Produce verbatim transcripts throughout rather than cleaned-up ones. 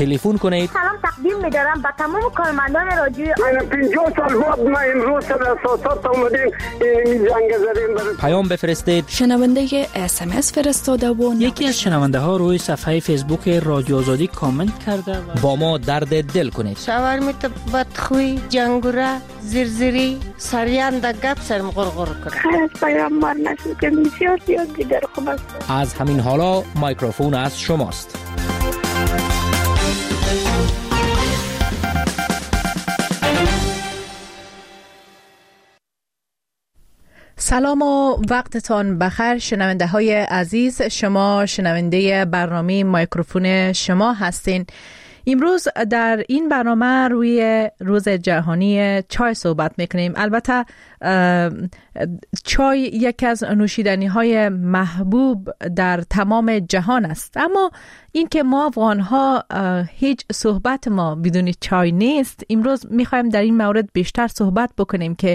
تلفن کنید. سلام تقدیم می‌دارم به تمام کارمندان رادیو. پنجاه سال بعد ما امروز سر اساسات اومدیم این جنگ زدیم. پیام بفرستید. شنونده اس ام اس فرستاده و یکی از شنونده ها روی صفحه فیسبوک رادیو آزادی کامنت کرده و با ما درد دل کنید. شاورمیت بدخوی جنگوره زرزری سریان د گپ سرم غرغر کرد. خیر پیام مار نشد که بسیار زیاد دیگر خوب است. از همین حالا مایکروفون از شماست. سلام و وقتتان بخیر شنونده های عزیز. شما شنونده برنامه مایکروفون شما هستین. امروز در این برنامه روی روز جهانی چای صحبت میکنیم. البته چای یکی از نوشیدنی های محبوب در تمام جهان است، اما این که ما افغان ها هیچ صحبت ما بدون چای نیست. امروز میخوایم در این مورد بیشتر صحبت بکنیم که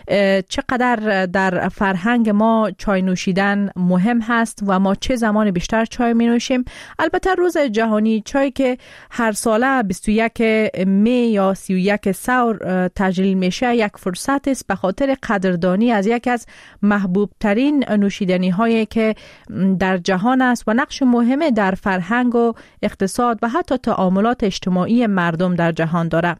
چقدر در فرهنگ ما چای نوشیدن مهم هست و ما چه زمان بیشتر چای می نوشیم. البته روز جهانی چای که هر ساله بیست و یک می یا سی و یک ثور تجلیل میشه یک فرصت است به خاطر قدردانی از یک از محبوب ترین نوشیدنی هایی که در جهان است و نقش مهمی در فرهنگ و اقتصاد و حتی تعاملات اجتماعی مردم در جهان دارد.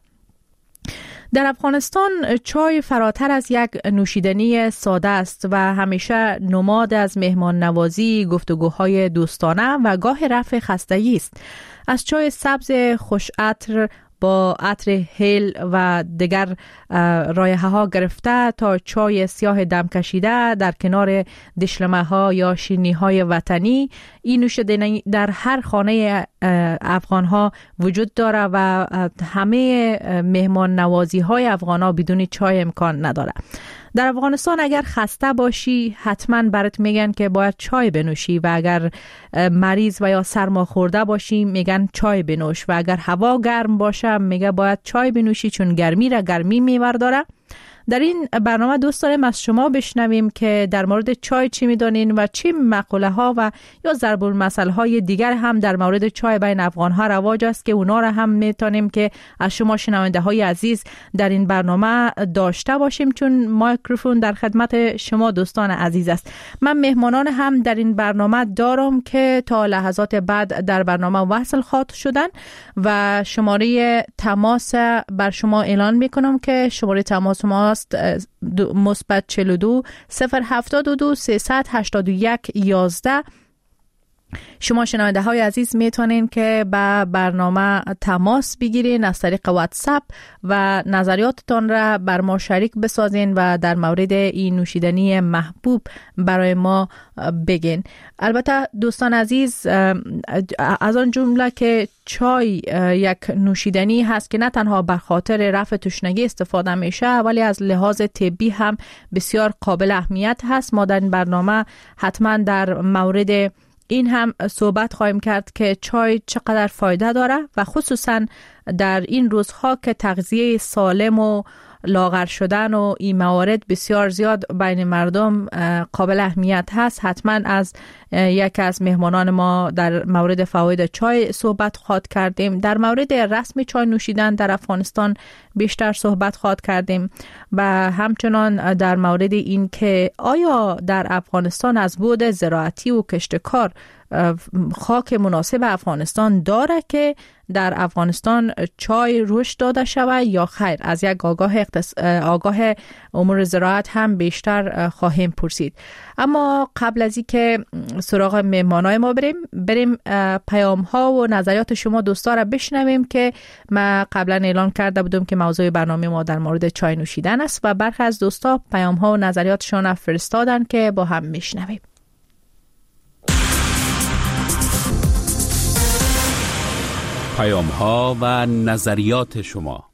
در افغانستان چای فراتر از یک نوشیدنی ساده است و همیشه نماد از مهمان نوازی، گفتگوهای دوستانه و گاه رفع خستگی است. از چای سبز خوش عطر با عطر هیل و دیگر رایحه ها گرفته تا چای سیاه دم کشیده در کنار دشلمه ها یا شیرینی های وطنی، این نوشیدنی در هر خانه افغان ها وجود داره و همه مهمان نوازی های افغان ها بدون چای امکان نداره. در افغانستان اگر خسته باشی حتما برات میگن که باید چای بنوشی و اگر مریض و یا سرما خورده باشی میگن چای بنوش و اگر هوا گرم باشه میگه باید چای بنوشی چون گرمی را گرمی میور داره. در این برنامه دوست داریم از شما بشنویم که در مورد چای چی میدونین و چی مقوله ها و یا ضرب المثل های دیگر هم در مورد چای بین افغان ها رواج است که اونا را هم میتونیم که از شما شنونده های عزیز در این برنامه داشته باشیم، چون مایکروفون در خدمت شما دوستان عزیز است. من مهمانان هم در این برنامه دارم که تا لحظات بعد در برنامه وصل خواهد شدن و شماره تماس بر شما اعلان میکنم که شماره تماس ما مثبت چهل و دو صفر هفتاد و دو سیصد هشتاد و یک یازده. شما شنونده های عزیز میتونین که به برنامه تماس بگیرین از طریق واتساپ و نظریاتتان را بر ما شریک بسازین و در مورد این نوشیدنی محبوب برای ما بگین. البته دوستان عزیز، از آن جمله که چای یک نوشیدنی هست که نه تنها به خاطر رفع تشنگی استفاده میشه ولی از لحاظ طبی هم بسیار قابل اهمیت هست. ما در این برنامه حتما در مورد این هم صحبت خواهیم کرد که چای چقدر فایده داره و خصوصا در این روزها که تغذیه سالم و لاغر شدن و این موارد بسیار زیاد بین مردم قابل اهمیت هست. حتما از یک از مهمانان ما در مورد فواید چای صحبت خواهد کردیم. در مورد رسم چای نوشیدن در افغانستان بیشتر صحبت خواهد کردیم و همچنان در مورد این که آیا در افغانستان از بعد زراعتی و کشتکار خاک مناسب افغانستان داره که در افغانستان چای رشد داده شود یا خیر. از یک آگاه اقتص... آگاه امور زراعت هم بیشتر خواهیم پرسید. اما قبل از این که سراغ مهمانای ما بریم بریم پیام ها و نظریات شما دوستا را بشنویم که ما قبلا اعلان کرده بودم که موضوع برنامه ما در مورد چای نوشیدن است و برخی از دوستا پیام ها و نظریاتشون فرستادن که با هم میشنویم. پیام ها و نظریات شما.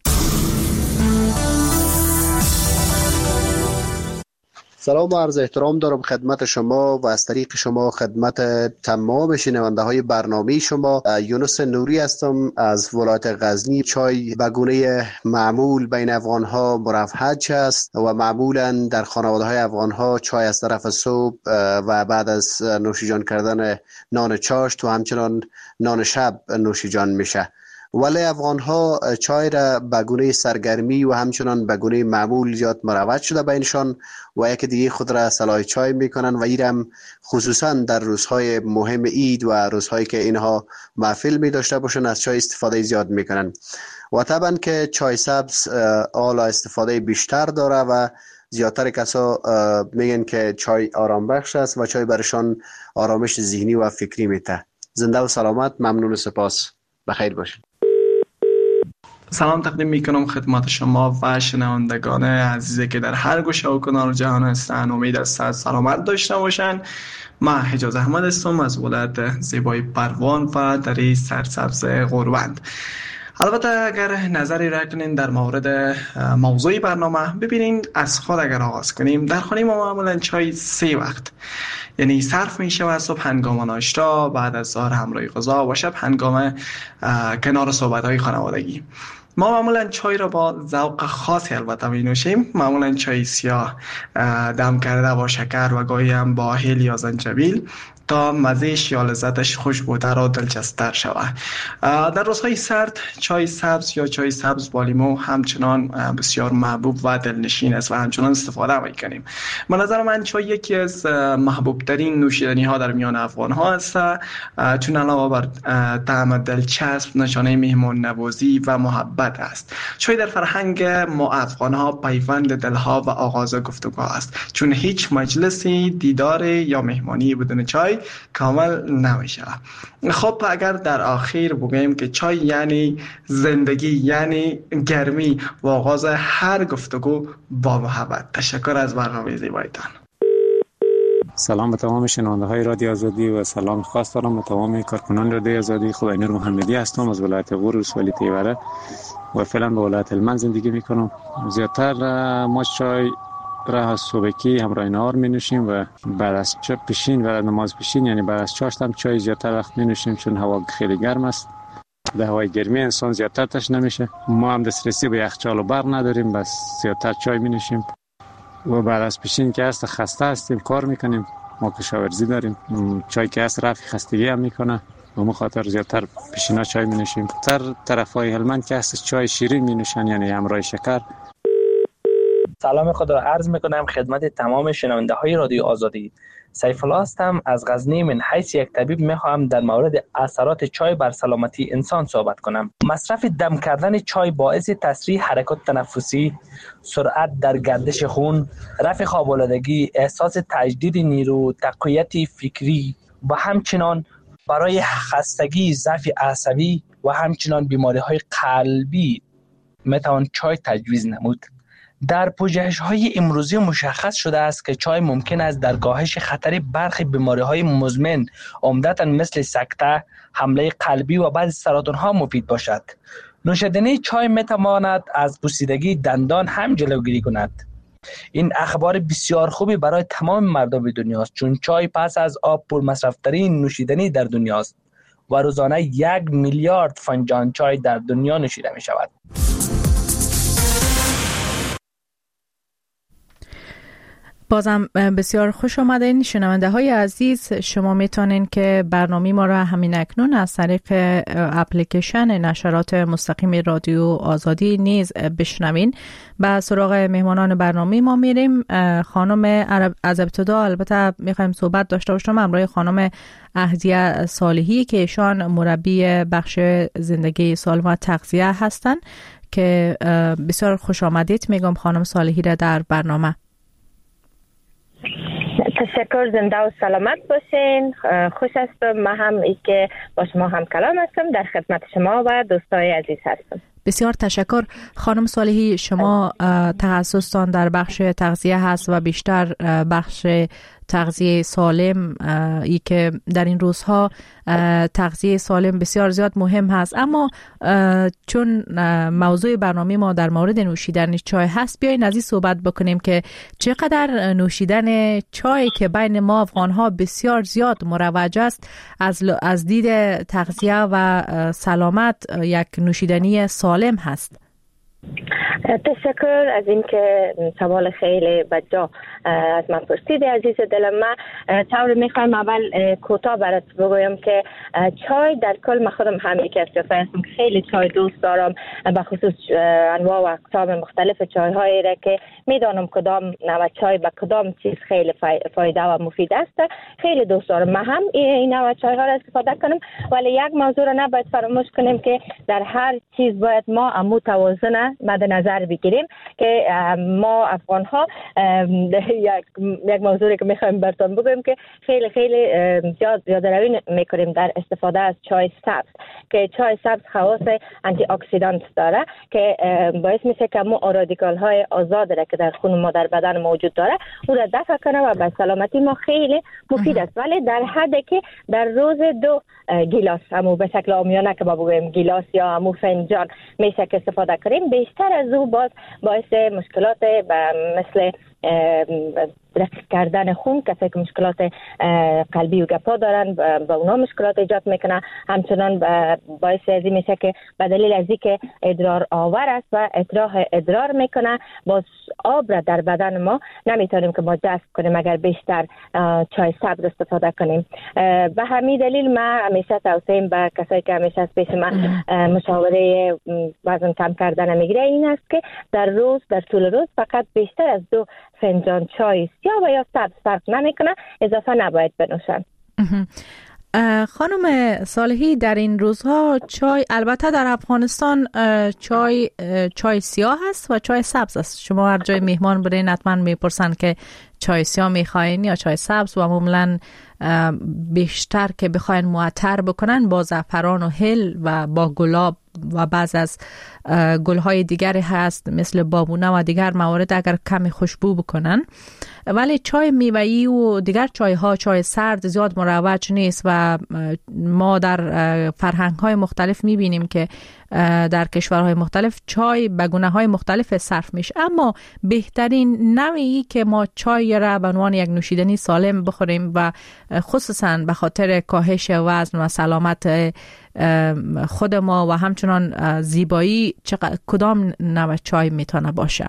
سلام و عرض احترام دارم خدمت شما و از طریق شما خدمت تمام شنونده های برنامه شما. یونس نوری هستم از ولایت غزنی. چای به گونه معمول بین افغان ها مرفهج است و معمولا در خانواده های افغان ها چای از طرف صبح و بعد از نوشیجان کردن نان چاشت و همچنان نان شب نوشیجان میشه ولی افغان ها چای را به گونه سرگرمی و همچنان به گونه معمول زیاد مروج شده بینشان و یک دیگه خود را صلاح چای میکنن و این هم خصوصا در روزهای مهم عید و روزهایی که اینها محفل می داشته باشن از چای استفاده زیاد میکنن و طبعا که چای سبز آلا استفاده بیشتر داره و زیادتر کسا میگن که چای آرام بخش است و چای برشان آرامش ذهنی و فکری میده. زنده و سلامت. ممنون و سپاس. بخیر باشید. سلام تقدیم میکنم خدمت شما و شنوندگان عزیزی که در هر گوشه و کنار جهان هستند. امید است صحت سلامت داشته باشند. من حجاز احمد هستم از ولایت زیبای پروان و دره سرسبز غوربند. البته اگر نظری را کنین در مورد موضوع برنامه ببینین، از خود اگر آغاز کنیم، در خانه ما معمولا چای سه وقت یعنی صرف می شود: صبح هنگام ناشتا، بعد از ظهر همراه غذا و شب هنگام کنار صحبت های خانوادگی. ما معمولا چای را با ذوق خاصی البته می نوشیم. معمولا چای سیاه دم کرده با شکر و گاهی هم با هل یا زنجبیل تا مزهش یا لذتش خوشبوتر و دلچسب‌تر شود. در روزهای سرد چای سبز یا چای سبز با لیمو همچنان بسیار محبوب و دلنشین است و همچنان استفاده می‌کنیم. به نظر من چای یکی از محبوب ترین نوشیدنی ها در میان افغان ها است، چون علاوه بر طعم دلچسب نشانه مهمان نوازی و محبت است. چای در فرهنگ ما افغان ها پیوند دلها و آغاز گفتگو است، چون هیچ مجلسی، دیدار یا مهمانی بدون چای کامل نمیشه. خب اگر در آخر بگیم که چای یعنی زندگی، یعنی گرمی و آغاز هر گفتگو با محبت. تشکر از برنامه زیبایتان. سلام به تمام شنونده های رادیو آزادی و سلام خاص دارم به تمام کارکنان رادیو آزادی. خدای نور محمدی هستم از ولایت غور ولسوالی تیوره و فعلا به ولایت هلمند زندگی میکنم. زیادتر ما چای را صبحکی همراه نهار می نوشیم و بعد از پیشین و نماز پیشین یعنی بعد از چاشت هم چای زیادتر وقت می نوشیم، چون هوا خیلی گرم است. در هوای گرمی انسان زیادتر تشنه میشه. ما هم دسترسی به یخچال و برق نداریم، بس زیادتر چای می نوشیم. و بعد از پیشین که هست خسته هستیم، کار میکنیم، ما کشاورزی داریم، چای که هست رفع خستگی هم میکنه و ما خاطر زیادتر پیشینا چای می نوشیم. تر طرفای هلمند که هست چای شیرین می نوشن یعنی همراه شکر. سلام خود را عرض میکنم خدمت تمام شنونده های رادیو آزادی. سیف الله هستم از غزنی. من حیث یک طبیب میخواهم در مورد اثرات چای بر سلامتی انسان صحبت کنم. مصرف دم کردن چای باعث تسریع حرکات تنفسی، سرعت در گردش خون، رفع خواب‌آلودگی، احساس تجدید نیرو، تقویت فکری و همچنان برای خستگی، ضعف عصبی و همچنان بیماری های قلبی میتوان چای تجویز نمود. در پژوهش‌های امروزی مشخص شده است که چای ممکن است در کاهش خطر برخی بیماری‌های مزمن عمدتاً مثل سکته، حمله قلبی و بعضی سرطان‌ها مفید باشد. نوشیدن چای می‌تواند از پوسیدگی دندان هم جلوگیری کند. این اخبار بسیار خوبی برای تمام مردم دنیا است، چون چای پس از آب پرمصرف‌ترین نوشیدنی در دنیا است و روزانه یک میلیارد فنجان چای در دنیا نوشیده می‌شود. بازم بسیار خوش آمدین شنونده های عزیز. شما میتونین که برنامه ما را همین اکنون از طریق اپلیکیشن نشرات مستقیم رادیو آزادی نیز بشنوین. به سراغ مهمانان برنامه ما میریم. خانم از ابتدا البته میخوایم صحبت داشته باشم همراه خانم اهدیه صالحی که ایشان مربی بخش زندگی سالم و تغذیه هستن که بسیار خوش آمدید میگم خانم صالحی را در برنامه. تشکر، زنده و سلامت باشین. خوش هستم. من هم ای که با شما هم کلام هستم، در خدمت شما و دوستای عزیز هستم. بسیار تشکر. خانم صالحی، شما تخصصتان در بخش تغذیه هست و بیشتر بخش تغذیه سالم، ای که در این روزها تغذیه سالم بسیار زیاد مهم هست، اما چون موضوع برنامه ما در مورد نوشیدن چای هست، بیاین از این صحبت بکنیم که چقدر نوشیدن چای که بین ما افغان ها بسیار زیاد مروج است از از دید تغذیه و سلامت یک نوشیدنی سالم هست. تشکر از اینکه سوال خیلی بجا از من پرسیدی عزیز دلم. من طور میخوایم اول کوتاه برات بگویم که چای در کل من خودم هم یکی از کسایی هستم که خیلی چای دوست دارم، به خصوص انواع و اقسام مختلف چای هایی را که میدانم کدام نوع چای به کدام چیز خیلی فایده و مفید است خیلی دوست دارم. من هم این نوع چای ها را استفاده کنم، ولی یک موضوع را نباید فراموش کنیم که در هر چیز باید ما امو توازن مد نظر بگیریم که ما افغان ها یک یک موضوعی که میخوایم براتون بگویم که خیلی خیلی زیاد زیادروی میکنیم در استفاده از چای سبز، که چای سبز خواص آنتی اکسیدانت داره که باعث میشه که مو رادیکال های آزاد را که در خون ما در بدن موجود داره او را دفع کنه و به سلامتی ما خیلی مفید است. ولی در حدی که در روز دو گیلاس همو به شکل عامیانه که با بگویم گیلاس یا همو فنجان میشه که استفاده کنیم، بیشتر از او باز باعث مشکلات مثل رقیق کردن خون، کسایی که مشکلات قلبی و گپا دارن با اونا مشکلات ایجاد میکنه. همچنان باعث ازی میشه که به دلیل ازی که ادرار آور است و اطراح ادرار میکنه، باز آب را در بدن ما نمیتونیم که ما جذب کنیم اگر بیشتر چای سبز استفاده کنیم. به همین دلیل من همیشه توصیه به کسایی که همیشه از پیش من مشاوره وزن کم کردن میگیره این است که در روز در طول روز فقط بیشتر از دو فنجان چای سیاه و یا سبز فرق نمیکنه اضافه نباید بنوشن. خانم صالحی، در این روزها چای، البته در افغانستان چای چای سیاه هست و چای سبز است. شما هر جای مهمان برین حتما میپرسن که چای سیاه میخواین یا چای سبز، و معمولا بیشتر که بخواین معطر بکنن با زعفران و هل و با گلاب و بعض از گلهای دیگری هست مثل بابونه و دیگر موارد اگر کمی خوشبو بکنن. ولی چای میوه‌ای و دیگر چای ها، چای سرد زیاد مروج نیست و ما در فرهنگ های مختلف میبینیم که در کشورهای مختلف چای به گونه های مختلف صرف میشه. اما بهترین نوعی که ما چای را به عنوان یک نوشیدنی سالم بخوریم و خصوصا به خاطر کاهش وزن و سلامت خود ما و همچنان زیبایی، کدام نوع چای میتونه باشه؟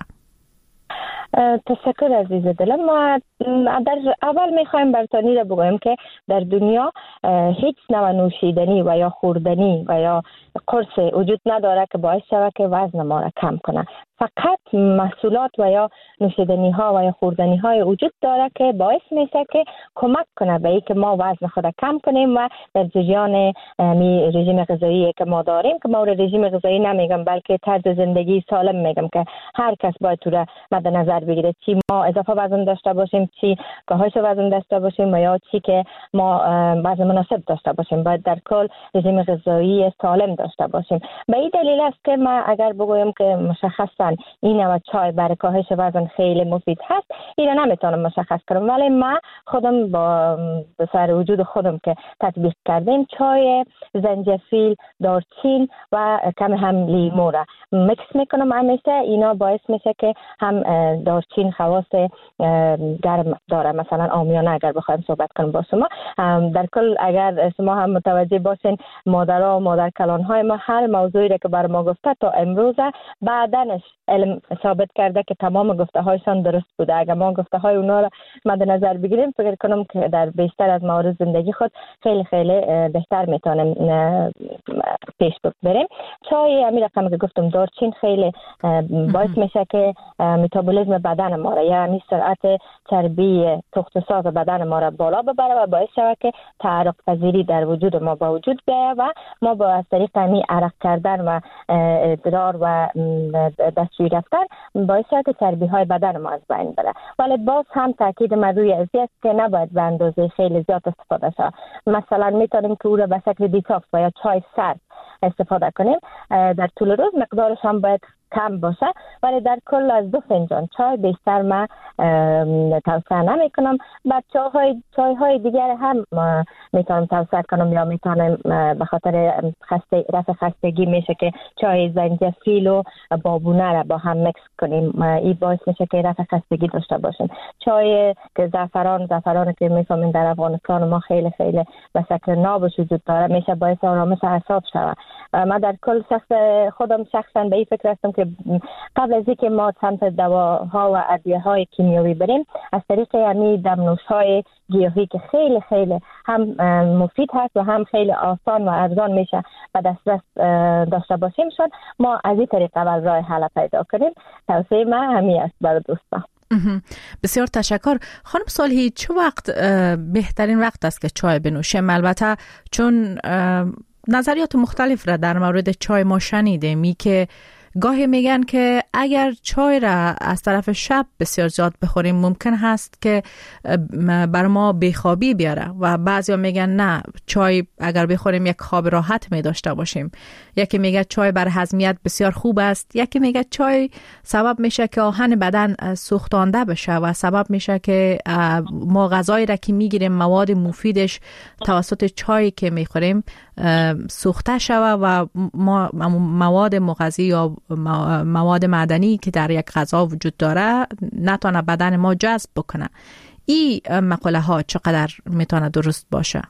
تشکر عزیز دلم. ما در اول میخوایم برتانی را بگویم که در دنیا هیچ نوع نوشیدنی و یا خوردنی و یا قرص وجود نداره که باعث شود که وزن ما را کم کنه. فقط محصولات و یا نوشیدنی ها و یا خوردنی های وجود داره که باعث میشه که کمک کنه به اینکه ما وزن خود را کم کنیم و در جریان رژیم غذایی که ما داریم، که ما رژیم غذایی نمیگم بلکه طرز زندگی سالم میگم که هر کس باید تو را مد نظر بگیره، چی ما اضافه وزن داشته باشیم، چی کاهش وزن داشته باشیم و یا چی که ما وزن مناسب داشته باشیم، باید در کل رژیم غذایی سالم داشته باشیم. به این دلیل است که ما اگر بگویم که مشخصا این نوع چای برای کاهش وزن خیلی مفید هست، این را نمیتونم مشخص کنم، ولی ما خودم با سر وجود خودم که تطبیق کردیم چای زنجفیل، دارچین و کم هم لیمو را مکس میکنم همیشه. اینا باعث میشه که هم دارچین خواص گرم داره، مثلا عامیانه اگر بخوایم صحبت کنم با شما، در کل اگر شما هم متوجه باشین مادرها و مادر کلان های ما هر موضوعی را که بر ما گفته تا امروز بعدنش علم ثابت کرده که تمام گفته هایشان درست بوده. اگر ما گفته های اونا را مد نظر بگیریم فکر کنم که در بیشتر از موارد زندگی خود خیلی خیلی بهتر میتونیم پیش بریم. چای همین رقمی که گفتم دارچین خیلی باعث میشه که متابولیسم بدن ما را، یعنی سرعت چربی تخم ساز بدن ما را بالا ببره و باعث شود که تعرق پذیری در وجود ما با وجود بیاید و ما با از طریق همین عرق کردن و ادرار و دستشویی رفتن باعث شود که چربی های بدن ما از بین بره. ولی باز هم تاکید من روی ازی است که نباید به اندازه خیلی زیاد استفاده شود. مثلا میتونیم که او را به شکل دیتاکس و یا چای سرد استفاده کنیم. در طول روز مقدارش هم باید کم باشه، ولی در کل از دو فنجان چای بیشتر من توصیه نمی کنم. بعد چای های, چای های دیگر هم میتونم توصیه کنم، یا میتونم به خاطر خسته رفع خستگی میشه که چای زنجفیل و بابونه را با هم مکس کنیم، این باعث میشه که رفع خستگی داشته باشیم. چای که زعفران زعفران که میفهمین در افغانستان ما خیلی خیلی به شکل نابش وجود داره، میشه باعث آرامش اعصاب شود. من در کل شخص خودم شخصا به این فکر هستم که که قبل از اینکه ما سمت دواها و ادویه‌های کیمیایی بریم، از طریق همین دمنوش‌های گیاهی که خیلی خیلی هم مفید هست و هم خیلی آسان و ارزان میشه و دسترس داشته باشیم شد، ما از این طریق اول راه حل پیدا کنیم. توصیه من همین است برای دوستان. بسیار تشکر. خانم صالحی، چه وقت بهترین وقت است که چای بنوشیم؟ البته چون نظریات مختلف را در مورد چای ما شنیدیم، می که گاهی میگن که اگر چای را از طرف شب بسیار زیاد بخوریم ممکن هست که بر ما بیخوابی بیاره و بعضیا میگن نه، چای اگر بخوریم یک خواب راحت می داشته باشیم. یکی میگه چای بر هضمیت بسیار خوب است، یکی میگه چای سبب میشه که آهن بدن سوختانده بشه و سبب میشه که ما غذایی را که میگیریم مواد مفیدش توسط چای که میخوریم سوخته شوه و ما مواد مغذی یا مواد معدنی که در یک غذا وجود داره نتونه بدن ما جذب بکنه. این مقوله ها چقدر میتونه درست باشه؟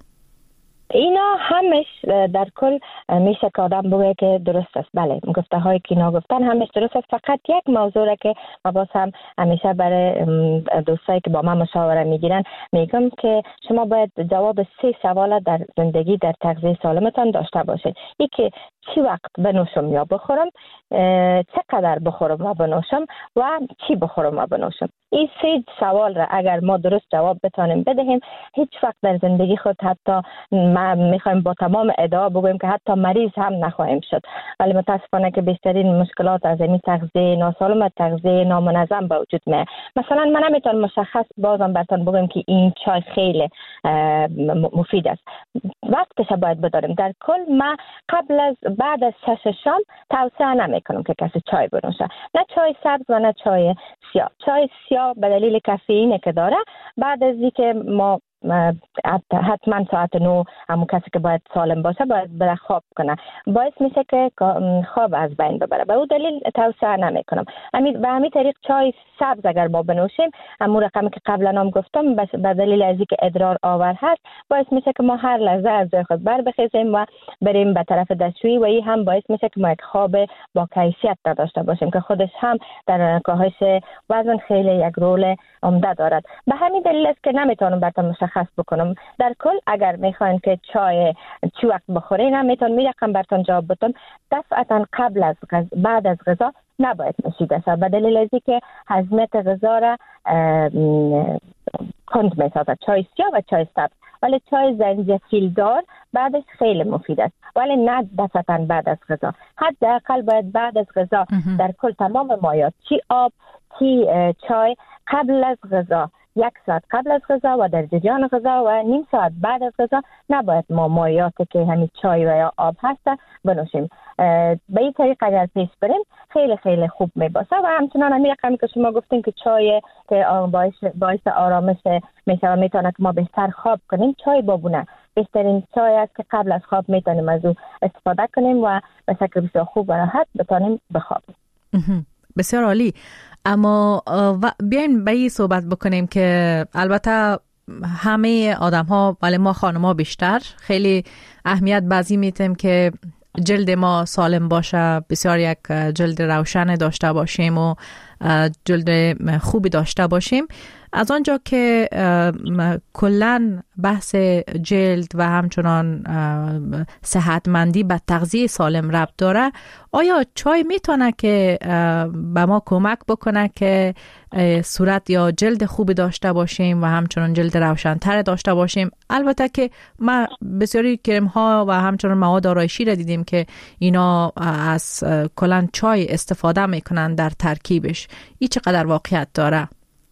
اینا همش در کل میشه که آدم بگه که درست است. بله، گفته هایی که اینا گفتن همش درست است. فقط یک موضوع را که ما باز هم همیشه برای دوستایی که با من مشاوره میگیرن میگم که شما باید جواب سه سوال در زندگی در تغذیه سالمتان داشته باشید. یکی چی وقت بنوشم یا بخورم، چقدر بخورم و بنوشم و چی بخورم و بنوشم. این سه سوال را اگر ما درست جواب بتانیم بدهیم، هیچ وقت در زندگی خود حتی ما میخوایم با تمام ادعا بگویم که حتی مریض هم نخواهیم شد. ولی متاسفانه که بیشترین مشکلات از این تغذیه ناسالم، تغذیه نامنظم به وجود میاد. مثلا من نمیتونم مشخص بازم براتون بگم که این چای خیلی مفید است. وقتش باید بداریم. در کل ما قبل از بعد از شش شام توصیه نمیکنم که کسی چای بنوشه، نه چای سبز و نه چای سیاه. چای سیاه به دلیل کافئینی که داره بعد از اینکه ما حتما ساعت نو همون کسی که باید سالم باشه باید بره خواب کنه، باعث میشه که خواب از بین ببره. به اون دلیل توصیه نمیکنم. به همین طریق چای سبز اگر ما بنوشیم، همون رقمی که قبلا هم گفتم، به دلیل از اینکه ادرار آور هست باعث میشه که ما هر لحظه از جای خود بر بخیزیم و بریم به طرف دستشویی و این هم باعث میشه که ما یک خواب با کیفیت داشته باشیم که خودش هم در کاهش وزن خیلی یک رول عمده دارد. به همین دلیل است که نمیتونم براتون خاص بکنم. در کل اگر میخواین که چای چی وقت بخورین، هم میتون میرقم براتون جواب بدم. دفعتا قبل از غذا، بعد از غذا نباید نوشیده شود، به دلیل از اینکه هضمیت غذا را کند میسازد. چای سیاه و چای سبز. ولی چای زنجفیل دار بعدش خیلی مفید است، ولی نه دفعتا بعد از غذا. حداقل باید بعد از غذا در کل تمام مایات، چی آب چی چای، قبل از غذا، یک ساعت قبل از غذا و در جریان غذا و نیم ساعت بعد از غذا نباید ما مایاتی که همین چای و یا آب هست بنوشیم. به این طریق اگر پیش بریم خیلی خیلی خوب می باشه. و همچنان همین رقمی که شما گفتین که چای که باعث, باعث آرامش میشه و میتونه که ما بهتر خواب کنیم، چای بابونه بهترین چای است که قبل از خواب میتونیم از او استفاده کنیم و به شکل بسیار خوب و راحت بتونیم بخوابیم. بسیار عالی. اما بیاین به این صحبت بکنیم که البته همه آدم ها، ولی ما خانم ها بیشتر خیلی اهمیت بازی میتیم که جلد ما سالم باشه، بسیار یک جلد روشن داشته باشیم و جلد خوبی داشته باشیم. از آنجا که کلن بحث جلد و همچنان صحتمندی به تغذیه سالم ربط داره، آیا چای میتونه که به ما کمک بکنه که صورت یا جلد خوبی داشته باشیم و همچنان جلد روشن‌تر داشته باشیم؟ البته که ما بسیاری کرم ها و همچنان مواد آرایشی را دیدیم که اینا از کلن چای استفاده میکنن در ترکیبش. این چقدر واقعیت داره؟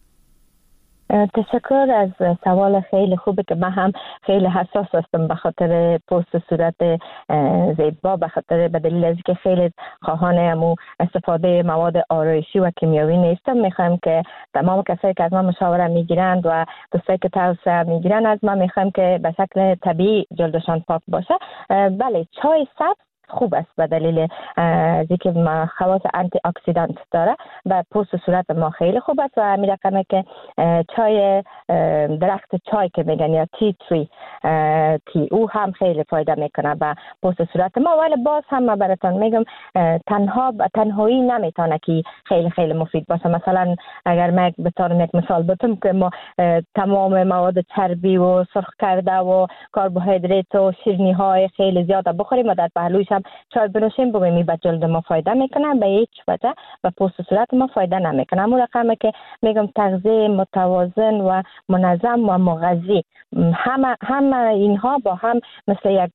تشکر از سوال خیلی خوبه که من هم خیلی حساس هستم به خاطر پوست صورت زیبا، به خاطر به دلیل از که خیلی خواهان همو استفاده مواد آرایشی و کیمیایی نیستم. میخوایم که تمام کسایی که از من مشاوره میگیرند و دوستایی که توصیه میگیرن از من میخوایم که به شکل طبیعی جلدشان پاک باشه. بله، چای سبز خوب است به دلیل از اینکه خواص آنتی اکسیدانت داره و پوست صورت ما خیلی خوب است. و می رقمه که چای درخت چای که میگن یا تی تری تی او هم خیلی فایده میکنه به پوست صورت ما. ولی باز هم من براتون میگم تنها تنهایی نمیتونه که خیلی خیلی مفید باشه. مثلا اگر من به طور یک مثال بتم که ما تمام مواد چربی و سرخ کرده و کربوهیدرات و شیرینی های خیلی زیاد بخوریم و در پهلویش هم چای بنوشیم ببینیم به جلد ما فایده میکنه، به هیچ وجه به پوست صورت ما فایده نمیکنه. اما رقمی که میگم تغذیه متوازن و منظم و مغذی، همه همه اینها با هم مثل یک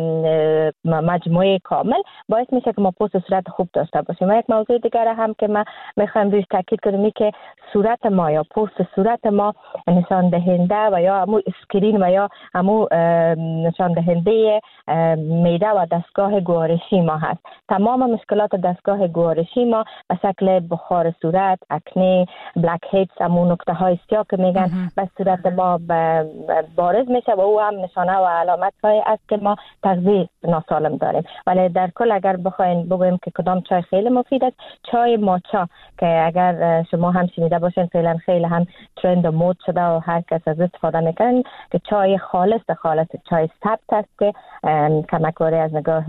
مجموعه کامل باعث میشه که ما پوست صورت خوب داشته باشیم. و یک موضوع دیگر هم که ما میخوایم روش تاکید کنیم که صورت ما یا پوست صورت ما نشان دهنده و یا همون اسکرین و یا همون نشان دهنده معده و دستگاه گوارشی ما هست. تمام مشکلات دستگاه گوارشی ما به شکل بخار صورت، اکنه، بلک هیدز، همون نقطه های سیاه که میگن به صورت ما بارز میشه و او هم نشانه و علامت های است که ما تغذیه ناسالم داریم. ولی در کل اگر بخواین بگویم که کدام چای خیلی مفید است، چای ماچا که اگر شما هم شنیده باشین فعلا خیلی هم ترند و مود شده و هر کس از استفاده میکنن که چای خالص خالص چای ثبت است که کمکواری از نگاه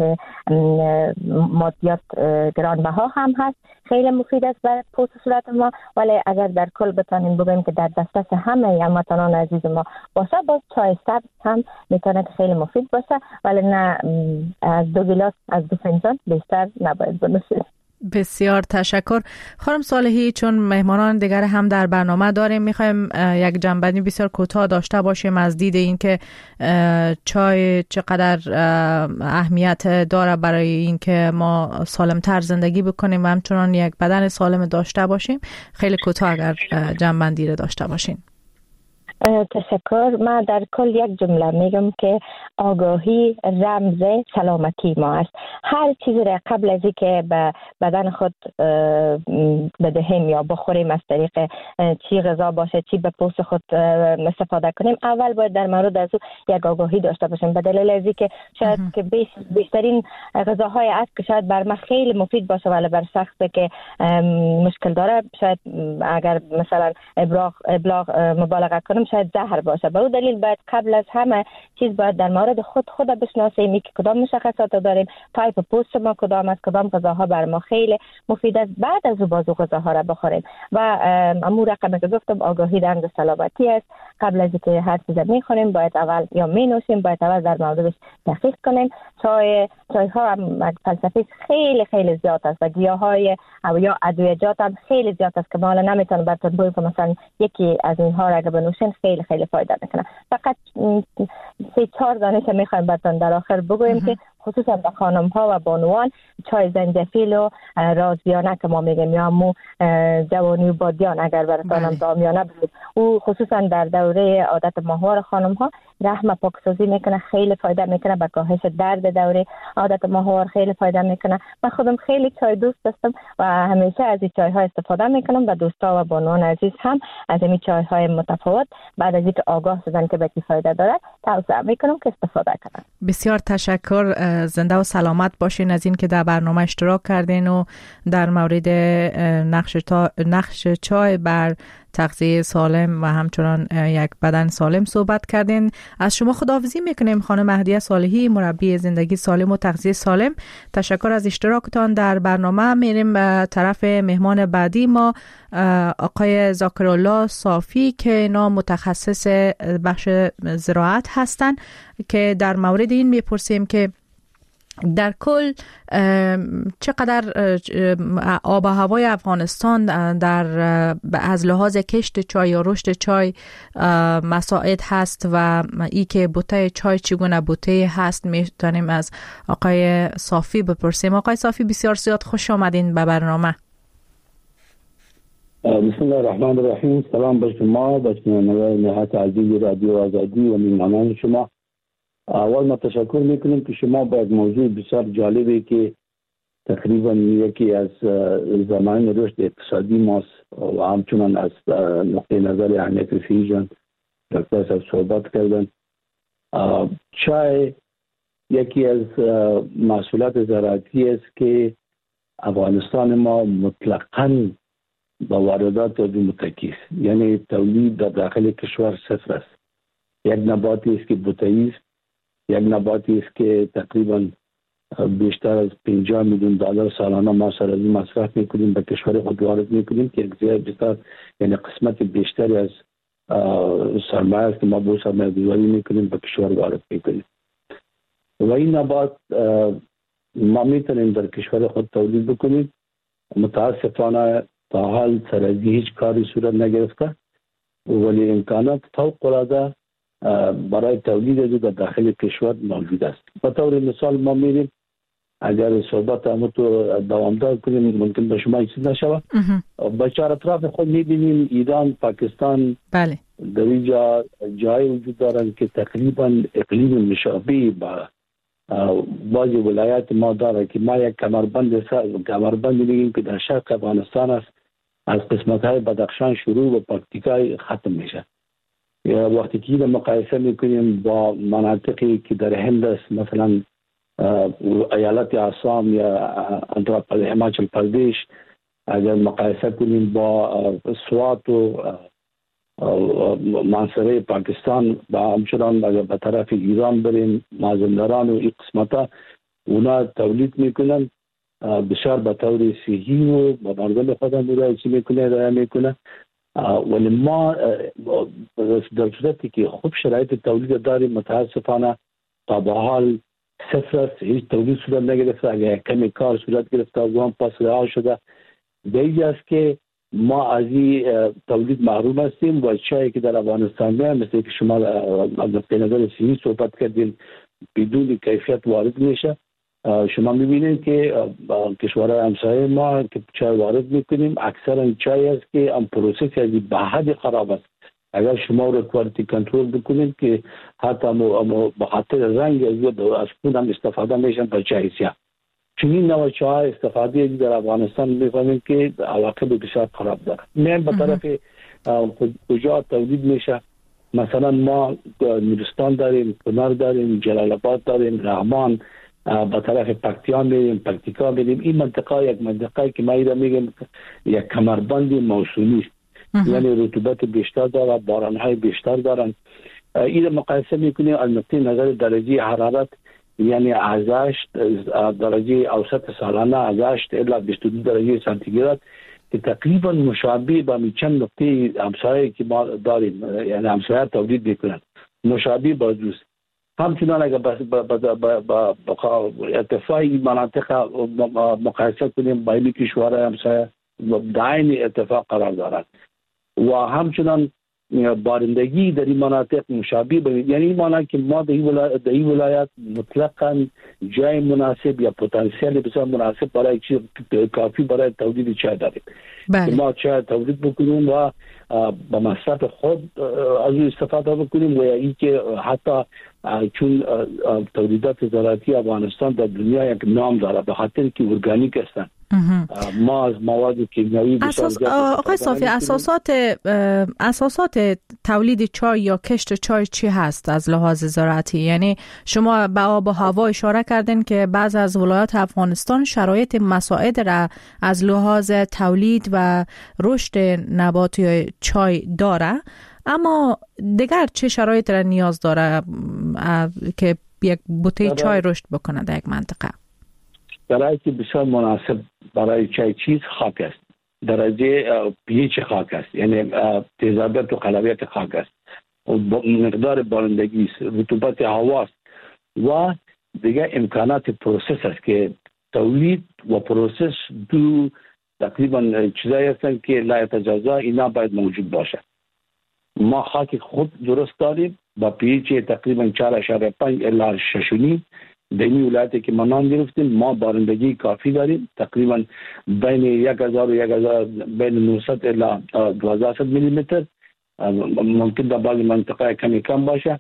مادیات گرانبها هم هست، خیلی مفید است برای پوست صورت ما. ولی اگر در کل بتانیم بگویم که در دسترس همه هموطنان عزیز ما باشه، باز چای سبز هم میتونه که خیلی مفید باشه، ولی نه از دو گلاس از دو فنجان بیشتر نباید بنوشیم. بسیار تشکر خانم صالحی. چون مهمانان دیگر هم در برنامه داریم، میخوایم یک جنبندی بسیار کوتاه داشته باشیم از دید این که چای چقدر اهمیت داره برای این که ما سالمتر زندگی بکنیم و همچنان یک بدن سالم داشته باشیم. خیلی کوتاه اگر جنبندی رو داشته باشین. تشکر. من در کل یک جمله میگم که آگاهی رمز سلامتی ما است. هر چیزی را قبل از اینکه به بدن خود بدهیم یا بخوریم، از طریق چی غذا باشه چی به پوست خود استفاده کنیم، اول باید در مورد از او یک آگاهی داشته باشیم. به دلیل از اینکه شاید که بیش بیشترین غذاهای است که شاید بر ما خیلی مفید باشه ولی بر شخصی که مشکل داره شاید اگر مثلا ابلاغ ابلاغ مبالغه کنیم شاید زهر باشه. به اون دلیل باید قبل از همه چیز باید در مورد خود خود بشناسیم که کدام مشخصات داریم، تایپ پوست ما کدام است، کدام غذاها بر ما خیلی مفید است، بعد از او بازو غذاها را بخوریم. و امور رقمی که گفتم آگاهی رمز سلامتی است. قبل از اینکه هر چیز میخوریم باید اول یا مینوشیم باید اول در موردش تحقیق کنیم. چای چای ها هم فلسفی خیلی خیلی زیاد است و گیاهای او یا ادویجات هم خیلی زیاد است که ما الان نمیتونم براتون بگم که مثلا یکی از اینها را اگه بنوشین خیلی خیلی فایده میکنه. فقط سه چهار دانه که میخوایم براتون در آخر بگویم که خصوصا به خانم ها و بانوان چای زنجفیل و رازیانه که ما میگیم یا مو جوانی و بادیان اگر براتونم دامیانه بود، او خصوصا در دوره عادت ماهوار خانم ها رحم پاکسازی میکنه، خیلی فایده میکنه، به کاهش درد دوره عادت ماهوار خیلی فایده میکنه. من خودم خیلی چای دوست داشتم و همیشه از این چای ها استفاده میکنم و دوستا و بانوان عزیز هم از این چای های متفاوت بعد از اینکه آگاه شدن که به چه فایده داره توصیه میکنم که استفاده کنن. بسیار تشکر. زنده و سلامت باشین از این که در برنامه اشتراک کردین و در مورد نقش تا نقش چای بر تغذیه سالم و همچنان یک بدن سالم صحبت کردین. از شما خداحافظی میکنیم خانم مهدیه صالحی، مربی زندگی سالم و تغذیه سالم. تشکر از اشتراکتان در برنامه. میریم به طرف مهمان بعدی ما، آقای ذاکرالله صافی که اینا متخصص بخش زراعت هستن که در مورد این میپرسیم که در کل چقدر آب و هوای افغانستان در از لحاظ کشت چای یا رشد چای مساعد هست و ای که بوته چای چگونه بوته هست میتونیم از آقای صافی بپرسیم. آقای صافی بسیار زیاد خوش آمدین به برنامه. بسم الله الرحمن الرحیم. سلام بر شما، بر شنوندگان نهایت عزیز رادیو آزادی و مهمانان شما. اول ما تشکر میکنیم که شما با یک موضوع بسیار جالبی که تقریبا یکی از زمان رشد اقتصادی ماست و همچنان از نقطه نظر اهمیت فیژن دکتر صاحب صحبت کردن. چای یکی از محصولات زراعتی است که افغانستان ما مطلقاً با واردات متکی است، یعنی تولید در داخل کشور صفر است. یک نباتی است که بوتئی است، یک نباتی است که تقریبا بیشتر از پنجاه میلیون دلار سالانه ما سرازی مصرف میکنیم به کشور خود وارد میکنیم که یک بیشتر یعنی قسمت بیشتری از سرمایه است که ما با سرمایه گذاری میکنیم به کشور وارد میکنیم و این نبات ما میتونیم در کشور خود تولید بکنیم. متاسفانه تا حال سرازی هیچ کاری صورت نگرفته ولی امکانات فوق العاده برای تولید در داخل کشور موجود است. به طور مثال ما میریم اگر صحبت همون تو دوامدار کنیم ممکن به شما چیز نشود. به چهار اطراف خود میبینیم ایران، پاکستان، بله، در اینجا جای وجود دارند که تقریبا اقلیم مشابه با بعضی ولایات ما داره که ما یک کمربند کمربند میگیم که در شرق افغانستان است، از قسمت های بدخشان شروع و پکتیکا ختم میشه. یا وقتی که اینو مقایسه میکنیم با مناطقی که در هند است، مثلا ایالت آسام یا آندھرا پردیش، هماچل پردیش، اگر مقایسه کنیم با سوات و منصوره پاکستان با همچنان اگر به طرف ایران بریم مازندران و این قسمتا اونا تولید میکنن بسیار به طور صحیح و با مردم خود هم رایج میکنه رای میکنه ولی ما در صورتی که خوب شرایط تولید داریم متاسفانه تا به حال صفر است، هیچ تولید صورت نگرفته. اگر کمی کار صورت گرفته و هم پاس رها شده دیگه است که ما از این تولید محروم هستیم و چایی که در افغانستان میاد مثل که شما از نظر صحیح صحبت کردین بدون کیفیت وارد میشه. شما میبینید که کشورهای همسایه ما که چای وارد میکنیم اکثرا چای است که ام پروسس از به حد خراب است. اگر شما رو کوالیتی کنترل بکنید که حتی به خاطر رنگ از خون هم استفاده میشن با چای سیاه. چنین نوع چای استفاده در افغانستان میفهمیم که عواقب بسیار خراب داره. میان به طرف کجا تولید میشه، مثلا ما نورستان داریم، کنر داریم، جلال آباد داریم، رحمان، به طرف پکتیان میریم، پکتیکا میریم. این منطقه یک منطقه که ما ایرا میگم یک کمربند موسومی است، یعنی رطوبت بیشتر داره، بارانهای بیشتر دارن. این مقایسه میکنیم از نقطه نظر درجه حرارت، یعنی از هشت درجه اوسط سالانه از هشت الی بیست و دو درجه سانتیگراد که تقریبا مشابه با چند نقطه همسایه که ما داریم، یعنی همسایه تولید میکنن مشابه با دوست. همچنان اگر با ارتفاع این مناطق مقایسه کنیم با این کشورهای همسایه در این ارتفاع قرار دارد و همچنان بارندگی در این مناطق مشابه به، یعنی این معنی که ما در این ولایت, در این ولایت مطلقاً جای مناسب یا پتانسیل بسیار مناسب برای چیز کافی برای تولید چای داریم. بله. ما چای تولید بکنیم و با مصرف خود از استفاده بکنیم و این که حتی چون تولیدات زراعتی افغانستان در دنیا یک نام داره به خاطر که ارگانیک هستند. ما از مواد کیمیایی اساس آقای صافی اساسات اساسات تولید چای یا کشت چای چی هست از لحاظ زراعتی؟ یعنی شما به آب و هوا اشاره کردین که بعض از ولایات افغانستان شرایط مساعد را از لحاظ تولید و رشد نباتی چای داره، اما دیگر چه شرایط را نیاز داره که یک بوته چای رشد بکنه در یک منطقه؟ شرایطی بسیار مناسب برای چای چیز خاک است، درجه پیچ خاک است، یعنی تیزابیت و قلویت خاک است، مقدار بارندگی است، رطوبت هوا است و دیگه امکانات پروسس است که تولید و پروسس دو تقریبا چیزایی هستند که لا یتجازا، اینا باید موجود باشه. ما خاک خود درست داریم با پیچ تقریبا چهار اشاره پنج الی شش و نیم. در این ولایتی که ما نام گرفتیم ما بارندگی کافی داریم، تقریبا بین یک هزار و یک هزار بین نهصد الی دوازده صد میلی متر، ممکن در بعض منطقه کمی کم باشه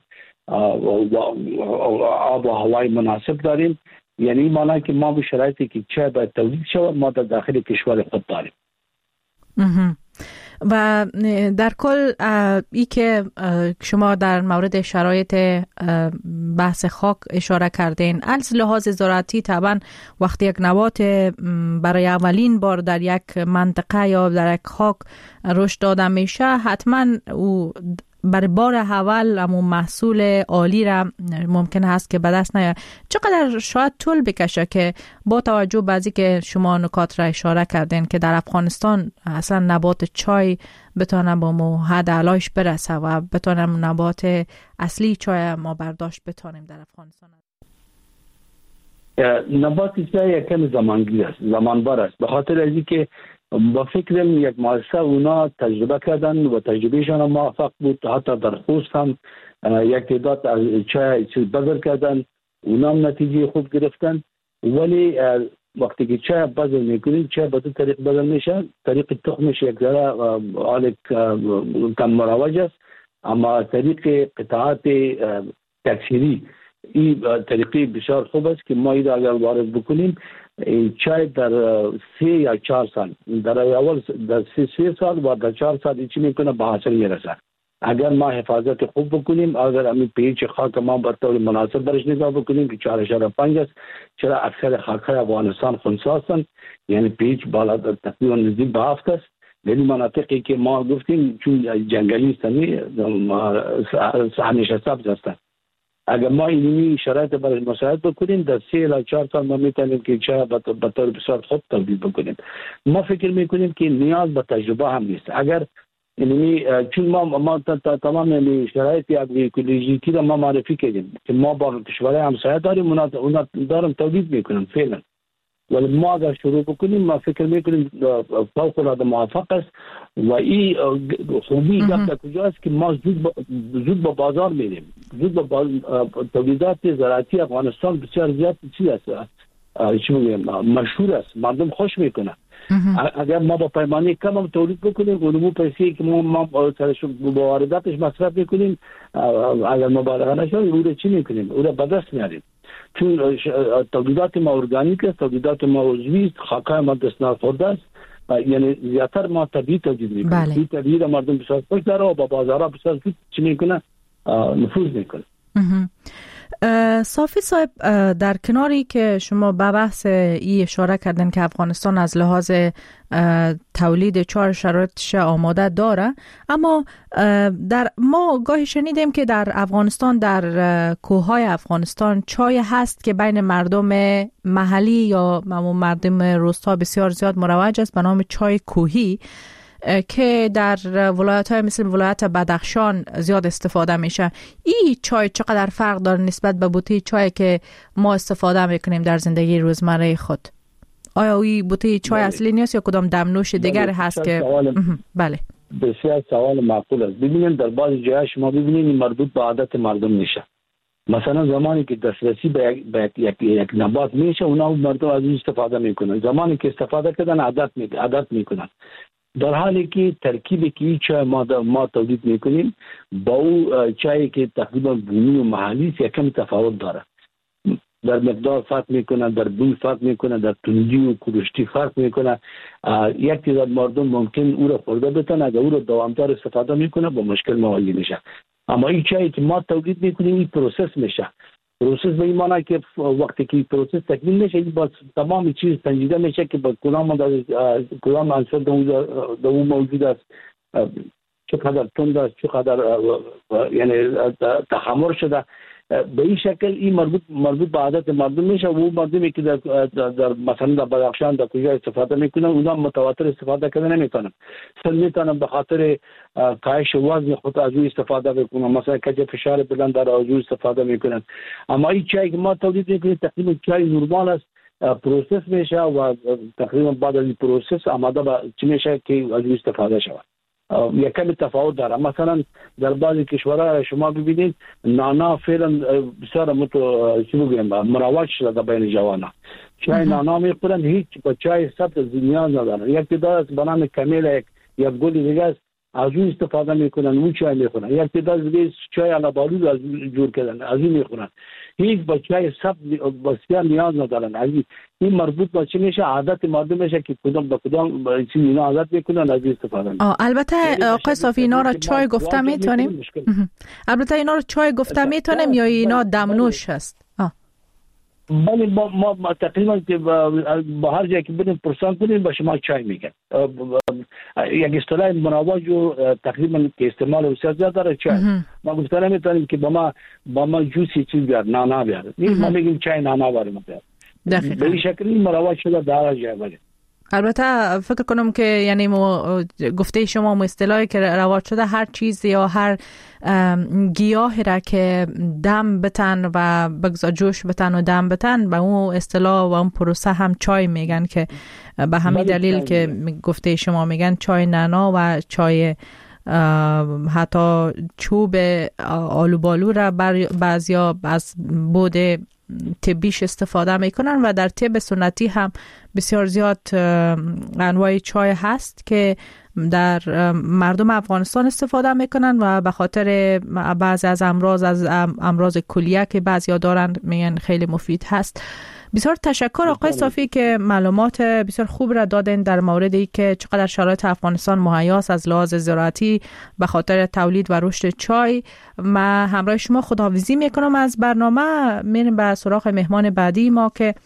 و آب و هوای مناسب داریم. یعنی این معنی که ما به شرایطی که چای باید تولید شود ما در داخل کشور خود داریم. و در کل ای که شما در مورد شرایط بحث خاک اشاره کردین، از لحاظ زراعتی طبعا وقتی یک نبات برای اولین بار در یک منطقه یا در یک خاک رشد داده میشه، حتما او برای بار اول همون محصول عالی را ممکن هست که به دست نیاد. چقدر شاید طول بکشه که با توجه به اینکه که شما نکات را اشاره کردین که در افغانستان اصلا نبات چای بتونه با مو حد علایش برسه و بتونه نبات اصلی چای ما برداشت بتونیم در افغانستان؟ نبات چای یکم زمانگیر است، زمانبر است، به خاطر از اینکه با فکرم یک مؤسسه اونا تجربه کردن و تجربهشان موفق بود. حتی در خوست هم یک تعداد از چای چیز بذر کردن، اونا هم نتیجه خوب گرفتن. ولی وقتی که چای بذر میکنید، چای به دو طریق بذر میشه. طریق تخمش یک ذره حال کم مروج است، اما طریق قطعات تکثیری این طریقی بسیار خوب است که ما این اگر وارد بکنیم، چای در سه یا چهار سال، در اول در سه, سه سال و در چهار سال چی میکنه به حاصل میرسه. اگر ما حفاظت خوب بکنیم، اگر همین پیچ خاک ما به طور مناسب برش نگاه بکنیم که چهار اشاره پنج است، چرا اکثر خاک‌های افغانستان خنثی هستند، یعنی پیچ بالا تقریبا نزدیک به هفت است. ولی مناطقی که ما گفتیم چون جنگلی هستند همیشه سبز هستند. اگر ما اینمی شرایط برای مساعد بکنیم، در سه الی چهار سال ما میتونیم که چای به طور بسیار خوب تولید بکنیم. ما فکر میکنیم که نیاز به تجربه هم نیست. اگر اینمی چون ما ما تمام شرایط اکولوژیکی را ما معرفی کردیم که ما با کشورهای همسایه داریم، اونا دارم تولید میکنن فعلا. ولی ما اگر شروع بکنیم، ما فکر میکنیم فوق العاده موفق است. و این خوبی در کجاست که ما زود با زود با بازار میریم، زود با باز... تولیدات زراعتی افغانستان بسیار زیاد چیز است، چی میگم، مشهور است، مردم خوش میکنن. اگر ما با پیمانه کم هم تولید بکنیم، اونمو پیسه که ما ما با وارداتش مصرف میکنیم، اگر مبالغه نشه او رو چی میکنیم، او رو به دست میاریم. چون تولیدات ما ارگانیک است، تولیدات ما عضوی است، خاکای ما دستنار خورده است، یعنی زیادتر ما طبیعی تولید میکنیم. این طبیعی را مردم بسیار خوش داره و با بازارها بسیار چی میکنه، نفوذ میکنه. صافی صاحب، در کناری که شما به بحث ای اشاره کردن که افغانستان از لحاظ تولید چای شرایطش آماده داره، اما در ما گاهی شنیدیم که در افغانستان، در کوههای افغانستان چای هست که بین مردم محلی یا مردم روستا بسیار زیاد مروج است به نام چای کوهی که در ولایت‌های مثل ولایت بدخشان زیاد استفاده میشه. این چای چقدر فرق داره نسبت به بوته چای که ما استفاده میکنیم در زندگی روزمره خود؟ آیا این بوته چای بله. اصلی نیست یا کدام دمنوش دیگر هست که سوال... بله بسیار سوال معقول است. ببینید در بعضی جاهای شما ببینید مربوط به عادت مردم میشه. مثلا زمانی که دسترسی به یک, به یک, یک نبات میشه، اونا مردم از این استفاده میکنن. زمانی که استفاده کردن عادت می عادت میکنن. در حالی که ترکیبی که این چای ما ما تولید میکنیم با او چایی که تقریبا بومی و محلی است یکم تفاوت داره. در مقدار فرق میکنه، در بوی فرق میکنه، در تندی و کلوشتی فرق میکنه. یک تعداد مردم ممکن او را خورده بتن، اگر او را دوامدار استفاده میکنه با مشکل مواجه میشه. اما این چایی که ما تولید میکنیم این پروسس میشه. پروسس به این معنی که وقتی که پروسس تکمیل میشه، با تمام چیز سنجیده میشه که با کدام کدام عنصر در اون موجود است، چقدر تند است، چقدر یعنی تخمر شده. به این شکل این مربوط مربوط به عادت مردم میشه. و مردمی که در, در مثلا در بدخشان در کجا استفاده میکنن، اونا متواتر استفاده کردن نمیتونن. سن میتونن به خاطر کاهش وزن خود از اون استفاده بکنن، مثلا کج فشار بلند در از اون استفاده میکنن. اما این چای که ما تولید میکنیم تقریبا چای نورمال است، پروسس میشه و تقریبا بعد از این پروسس آماده به چی میشه که از اون استفاده شود. یکم تفاوت داره. مثلا در بعضی کشورها شما ببینید نانا فعلا بسیار متو چی بگیم مروج شده بین جوانان. چای نانا میخورن، هیچ با چای سبز نیاز ندارن. یک داره است بنام کمیل، یک یک گل دیگه است از اون استفاده میکنن، اون چای میخورن. یک تعداد دیگه چای علابالود از جور کردن، از اون میخورن. هیچ با چای سبز بسیار نیاز ندارن. از این مربوط با چی میشه؟ عادت مردم میشه که کدام با کدام چیز اینا عادت میکنن، از استفاده میکنن. البته آقای صافی اینا رو چای گفته میتونیم؟ البته اینا رو چای گفته میتونیم یا اینا دمنوش هست؟ بله ما ما تقریبا که با هر جایی که بریم پرسان کنیم با شما چای میگن. یک اصطلاح مناواج و تقریبا که استعمال بسیار زیاد داره چای. ما گفتن میتونیم که با ما با ما جوسی چیز بیار، نانا بیار. ما میگیم چای نانا بریم بیار. به این شکل این مناواج شده در هر جای بله. البته فکر کنم که یعنی گفته شما اصطلاحی که رواج شده هر چیز یا هر گیاهی را که دم بتن و بگذار جوش بتن و دم بتن به اون اصطلاح و اون پروسه هم چای میگن، که به همین دلیل که گفته شما میگن چای نعنا و چای حتی چوب آلوبالو را بعضیا از بود طبیش استفاده میکنن و در طب سنتی هم بسیار زیاد انواع چای هست که در مردم افغانستان استفاده میکنن و به خاطر بعضی از امراض از امراض کلیه که بعضیا دارن میگن خیلی مفید هست. بسیار تشکر آقای صافی که معلومات بسیار خوب را دادن در مورد ای که چقدر شرایط افغانستان مهیاس از لحاظ زراعتی به خاطر تولید و رشد چای. ما همراه شما خداحافظی میکنم از برنامه. میریم به سراغ مهمان بعدی ما که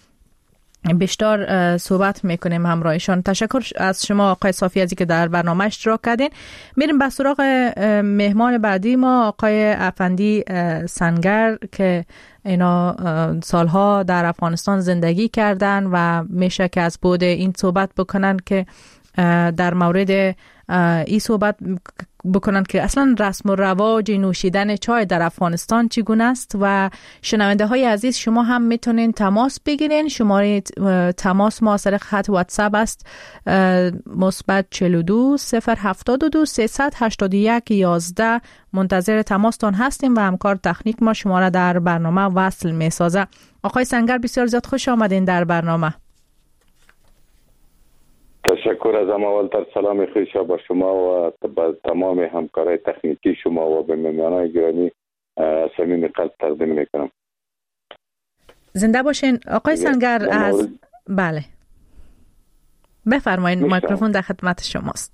بیشتر صحبت میکنیم همراهشان. تشکر از شما آقای صافی ازی که در برنامه اشتراک کردین. میریم به سراغ مهمان بعدی ما آقای افندی سنگر که اینا سالها در افغانستان زندگی کردن و میشه که از بود این صحبت بکنن که در مورد این صحبت بکنن که اصلا رسم و رواج نوشیدن چای در افغانستان چگونه است. و شنونده های عزیز شما هم میتونین تماس بگیرین. شماره تماس ما از طریق خط واتساپ است مثبت چهل و دو صفر هفتاد و دو سیصد هشتاد و یک یازده. منتظر تماستان هستیم و همکار تکنیک ما شما را در برنامه وصل میسازه. آقای سنگر بسیار زیاد خوش آمدین در برنامه. تشکر از اولتر. سلام خوش با شما و با تمام همکارای تکنیکی شما و به مهمانان گرامی صمیم قلب تقدیم میکنم. زنده باشین آقای سنگر. از بله بفرمایید، میکروفون در خدمت شماست.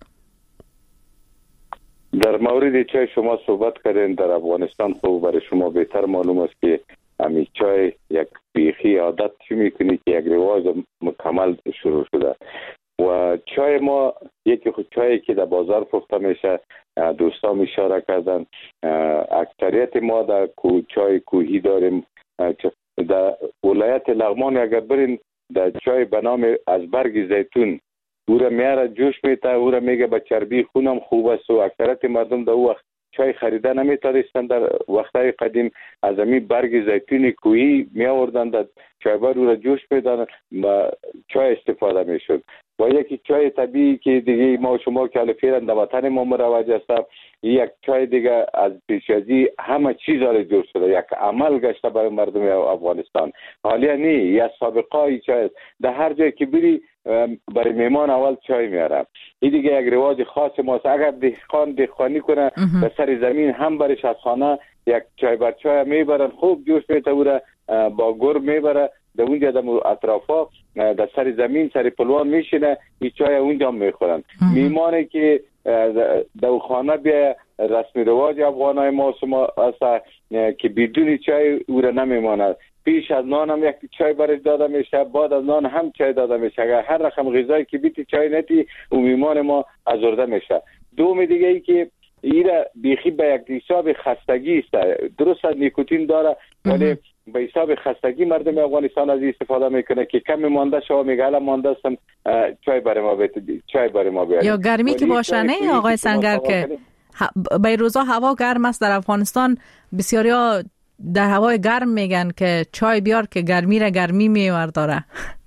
در مورد چای شما صحبت کردین. در افغانستان خوب برای شما بهتر معلوم است که همین چای یک بیخی عادت چی میکنی که یک رواج مکمل شروع شده و چای ما یکی خود چایی که در بازار فروخته میشه. دوستان اشاره کردن اکثریت ما در کو چای کوهی داریم. در ولایت لغمان اگر برین در چای به نام از برگ زیتون او را میاره جوش میته، او را میگه به چربی خونم خوب است و اکثریت مردم در او وقت چای خریده نمیتونستند. در وقتهای قدیم از همین برگ زیتون کوهی می آوردند در چایبر او را جوش میدادند و چای استفاده میشد. و یکی چای طبیعی که دیگه ما شما که الفیرن در وطن ما مروج است، یک چای دیگه از پیشازی همه چیز را جور شده، یک عمل گشته برای مردم افغانستان. حالا نه یا سابقه چای در هر جایی که بری برای میمان اول چای میاره. این دیگه یک رواج خاص ماست. اگر دهقان دهقانی کنه به سر زمین هم برش از خانه یک چای بر چای میبرن، خوب جوش میتوره با گرم میبره در اونجا در اطرافا در سر زمین سر پلوان میشینه، این چای اونجا میخورن. میمانه که در خانه بیا رسمی رواج افغانای ما شما است که بدون چای او را نمیماند. پیش از نان هم یک چای برش داده میشه، بعد از نان هم چای داده میشه. اگر هر رقم غذایی که بیتی چای نتی او میمان ما ازرده میشه. دوم دیگه ای که ایره بیخی به یک حساب خستگی است. درست نیکوتین داره ولی به حساب خستگی مردم افغانستان از استفاده میکنه که کم مانده شما میگه الان مانده استم چای برای ما بیت چای برای ما بیارید. یا گرمی که باشه نه آقای سنگر که به روزا هوا گرم است در افغانستان، بسیاریا در هوای گرم میگن که چای بیار که گرمی را گرمی میورداره.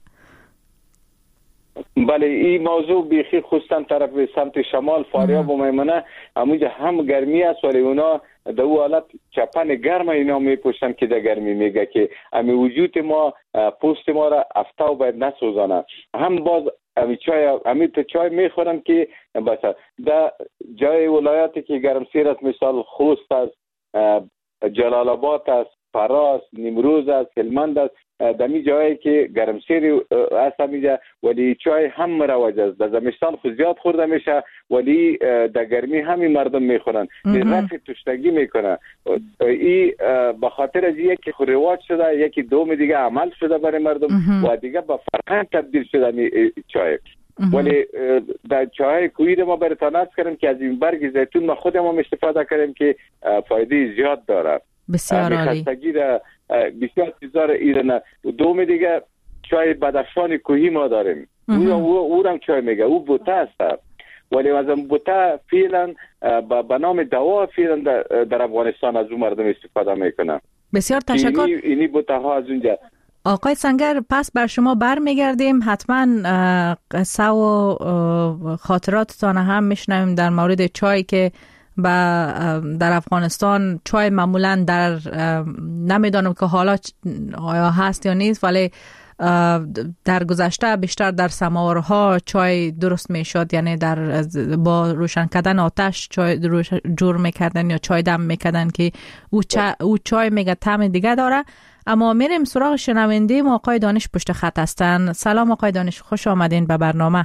بله این موضوع بیخی خصوصا طرف سمت شمال فاریاب و میمنه همونجا هم گرمی است ولی اونا در او حالت چپن گرم اینا میپوشن که در گرمی میگه که امی وجود ما پوست ما را افتاو باید نسوزانه. هم باز امی چای امی تو چای میخورن که بس در جای ولایاتی که گرمسیر است، مثال خوست است، جلال آباد است، فراس، نیمروز است، هلمند است، دمی جایی که گرمسیر است همیجا، ولی چای هم مروج است. در زمستان خود زیاد خورده میشه ولی در گرمی همین مردم میخورن، رفع تشنگی میکنه. این به خاطر از یکی خو رواج شده، یکی دوم دیگه عمل شده برای مردم و دیگه به فرهنگ تبدیل شده می چای. ولی در چای کویر ما براتون عرض کردم که از این برگ زیتون ما خودمون استفاده کردیم که فایده زیاد داره. بسیار عالی. خستگی را بسیار چیزا را ایرانه. دوم دیگه چای بدخشان کوهی ما داریم، او او هم چای میگه، او بوته است، ولی از اون بوته فعلا به نام دوا فعلا در افغانستان از اون مردم استفاده میکنن. بسیار تشکر. اینی, اینی بوته ها از اونجا. آقای سنگر، پس بر شما بر میگردیم، حتما قصه و خاطراتتان هم میشنویم در مورد چای که در افغانستان چای معمولا در نمیدانم که حالا آیا هست یا نیست، ولی در گذشته بیشتر در سماورها چای درست میشد، یعنی در با روشن کردن آتش چای جور میکردن یا چای دم میکردن که او, چا او چای میگه طعم دیگه داره. اما میریم سراغ شنونده ما. آقای دانش پشت خط هستن. سلام آقای دانش، خوش آمدین به برنامه.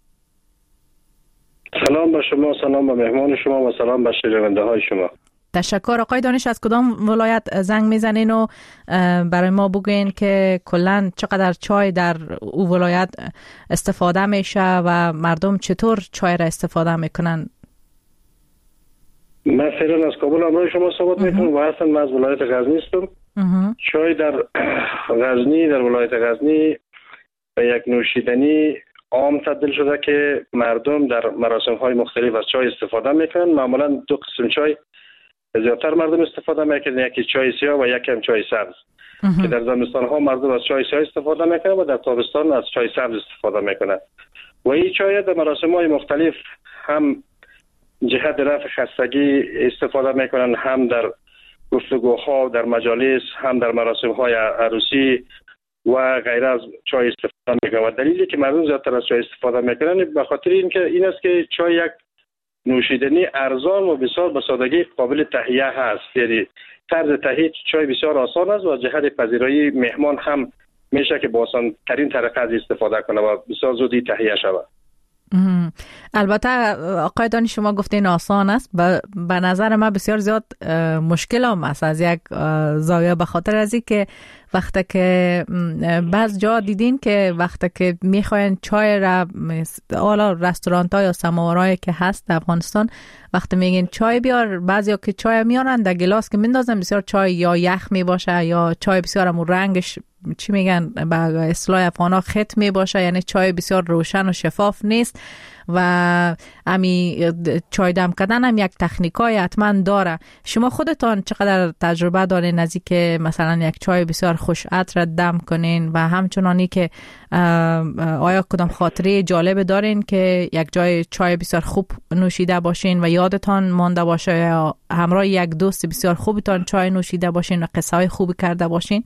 سلام به شما، سلام به مهمان شما و سلام به شنونده های شما. تشکر. آقای دانش، از کدام ولایت زنگ میزنین و برای ما بگوین که کلا چقدر چای در او ولایت استفاده میشه و مردم چطور چای را استفاده میکنن؟ من فعلا از کابل همراه شما صحبت میکنم و اصلا من از ولایت غزنی هستم. چای در غزنی، در ولایت غزنی به یک نوشیدنی عام تبدیل شده که مردم در مراسم های مختلف از چای استفاده میکنن. معمولا دو قسم چای زیادتر مردم استفاده میکنن، یکی چای سیاه و یکی هم چای سبز، که در زمستان ها مردم از چای سیاه استفاده میکنن و در تابستان از چای سبز استفاده میکنن. و این چای در مراسم های مختلف هم جهت رفع خستگی استفاده میکنن، هم در گفتگوها در مجالس، هم در مراسم های عروسی و غیره از چای استفاده میکنن. و دلیلی که مردم زیادتر از چای استفاده میکنن به خاطر اینکه این است که چای یک نوشیدنی ارزان و بسیار به سادگی قابل تهیه هست. یعنی طرز تهیه چای بسیار آسان است و جهت پذیرایی مهمان هم میشه که با آسان ترین طریقه از استفاده کنه و بسیار زودی تهیه شود. البته آقای دانی شما گفتین آسان است، به نظر من بسیار زیاد مشکل هم است از یک زاویه، به خاطر از این که وقتی که بعض جا دیدین که وقتی که میخواین چای را حالا رستورانت ها یا سماورایی که هست در افغانستان وقتی میگین چای بیار، بعضیا که چای میارن در گلاس که میندازن بسیار چای یا یخ می باشه یا چای بسیار هم رنگش چی میگن به اصطلاح افغانا خط می باشه، یعنی چای بسیار روشن و شفاف نیست. و امی چای دم کردن هم یک تکنیکای حتما داره. شما خودتان چقدر تجربه دارین از اینکه مثلا یک چای بسیار خوش عطر دم کنین و همچنانی که آیا کدام خاطره جالب دارین که یک جای چای بسیار خوب نوشیده باشین و یادتان مانده باشه یا همراه یک دوست بسیار خوبتان چای نوشیده باشین و قصه های خوبی کرده باشین؟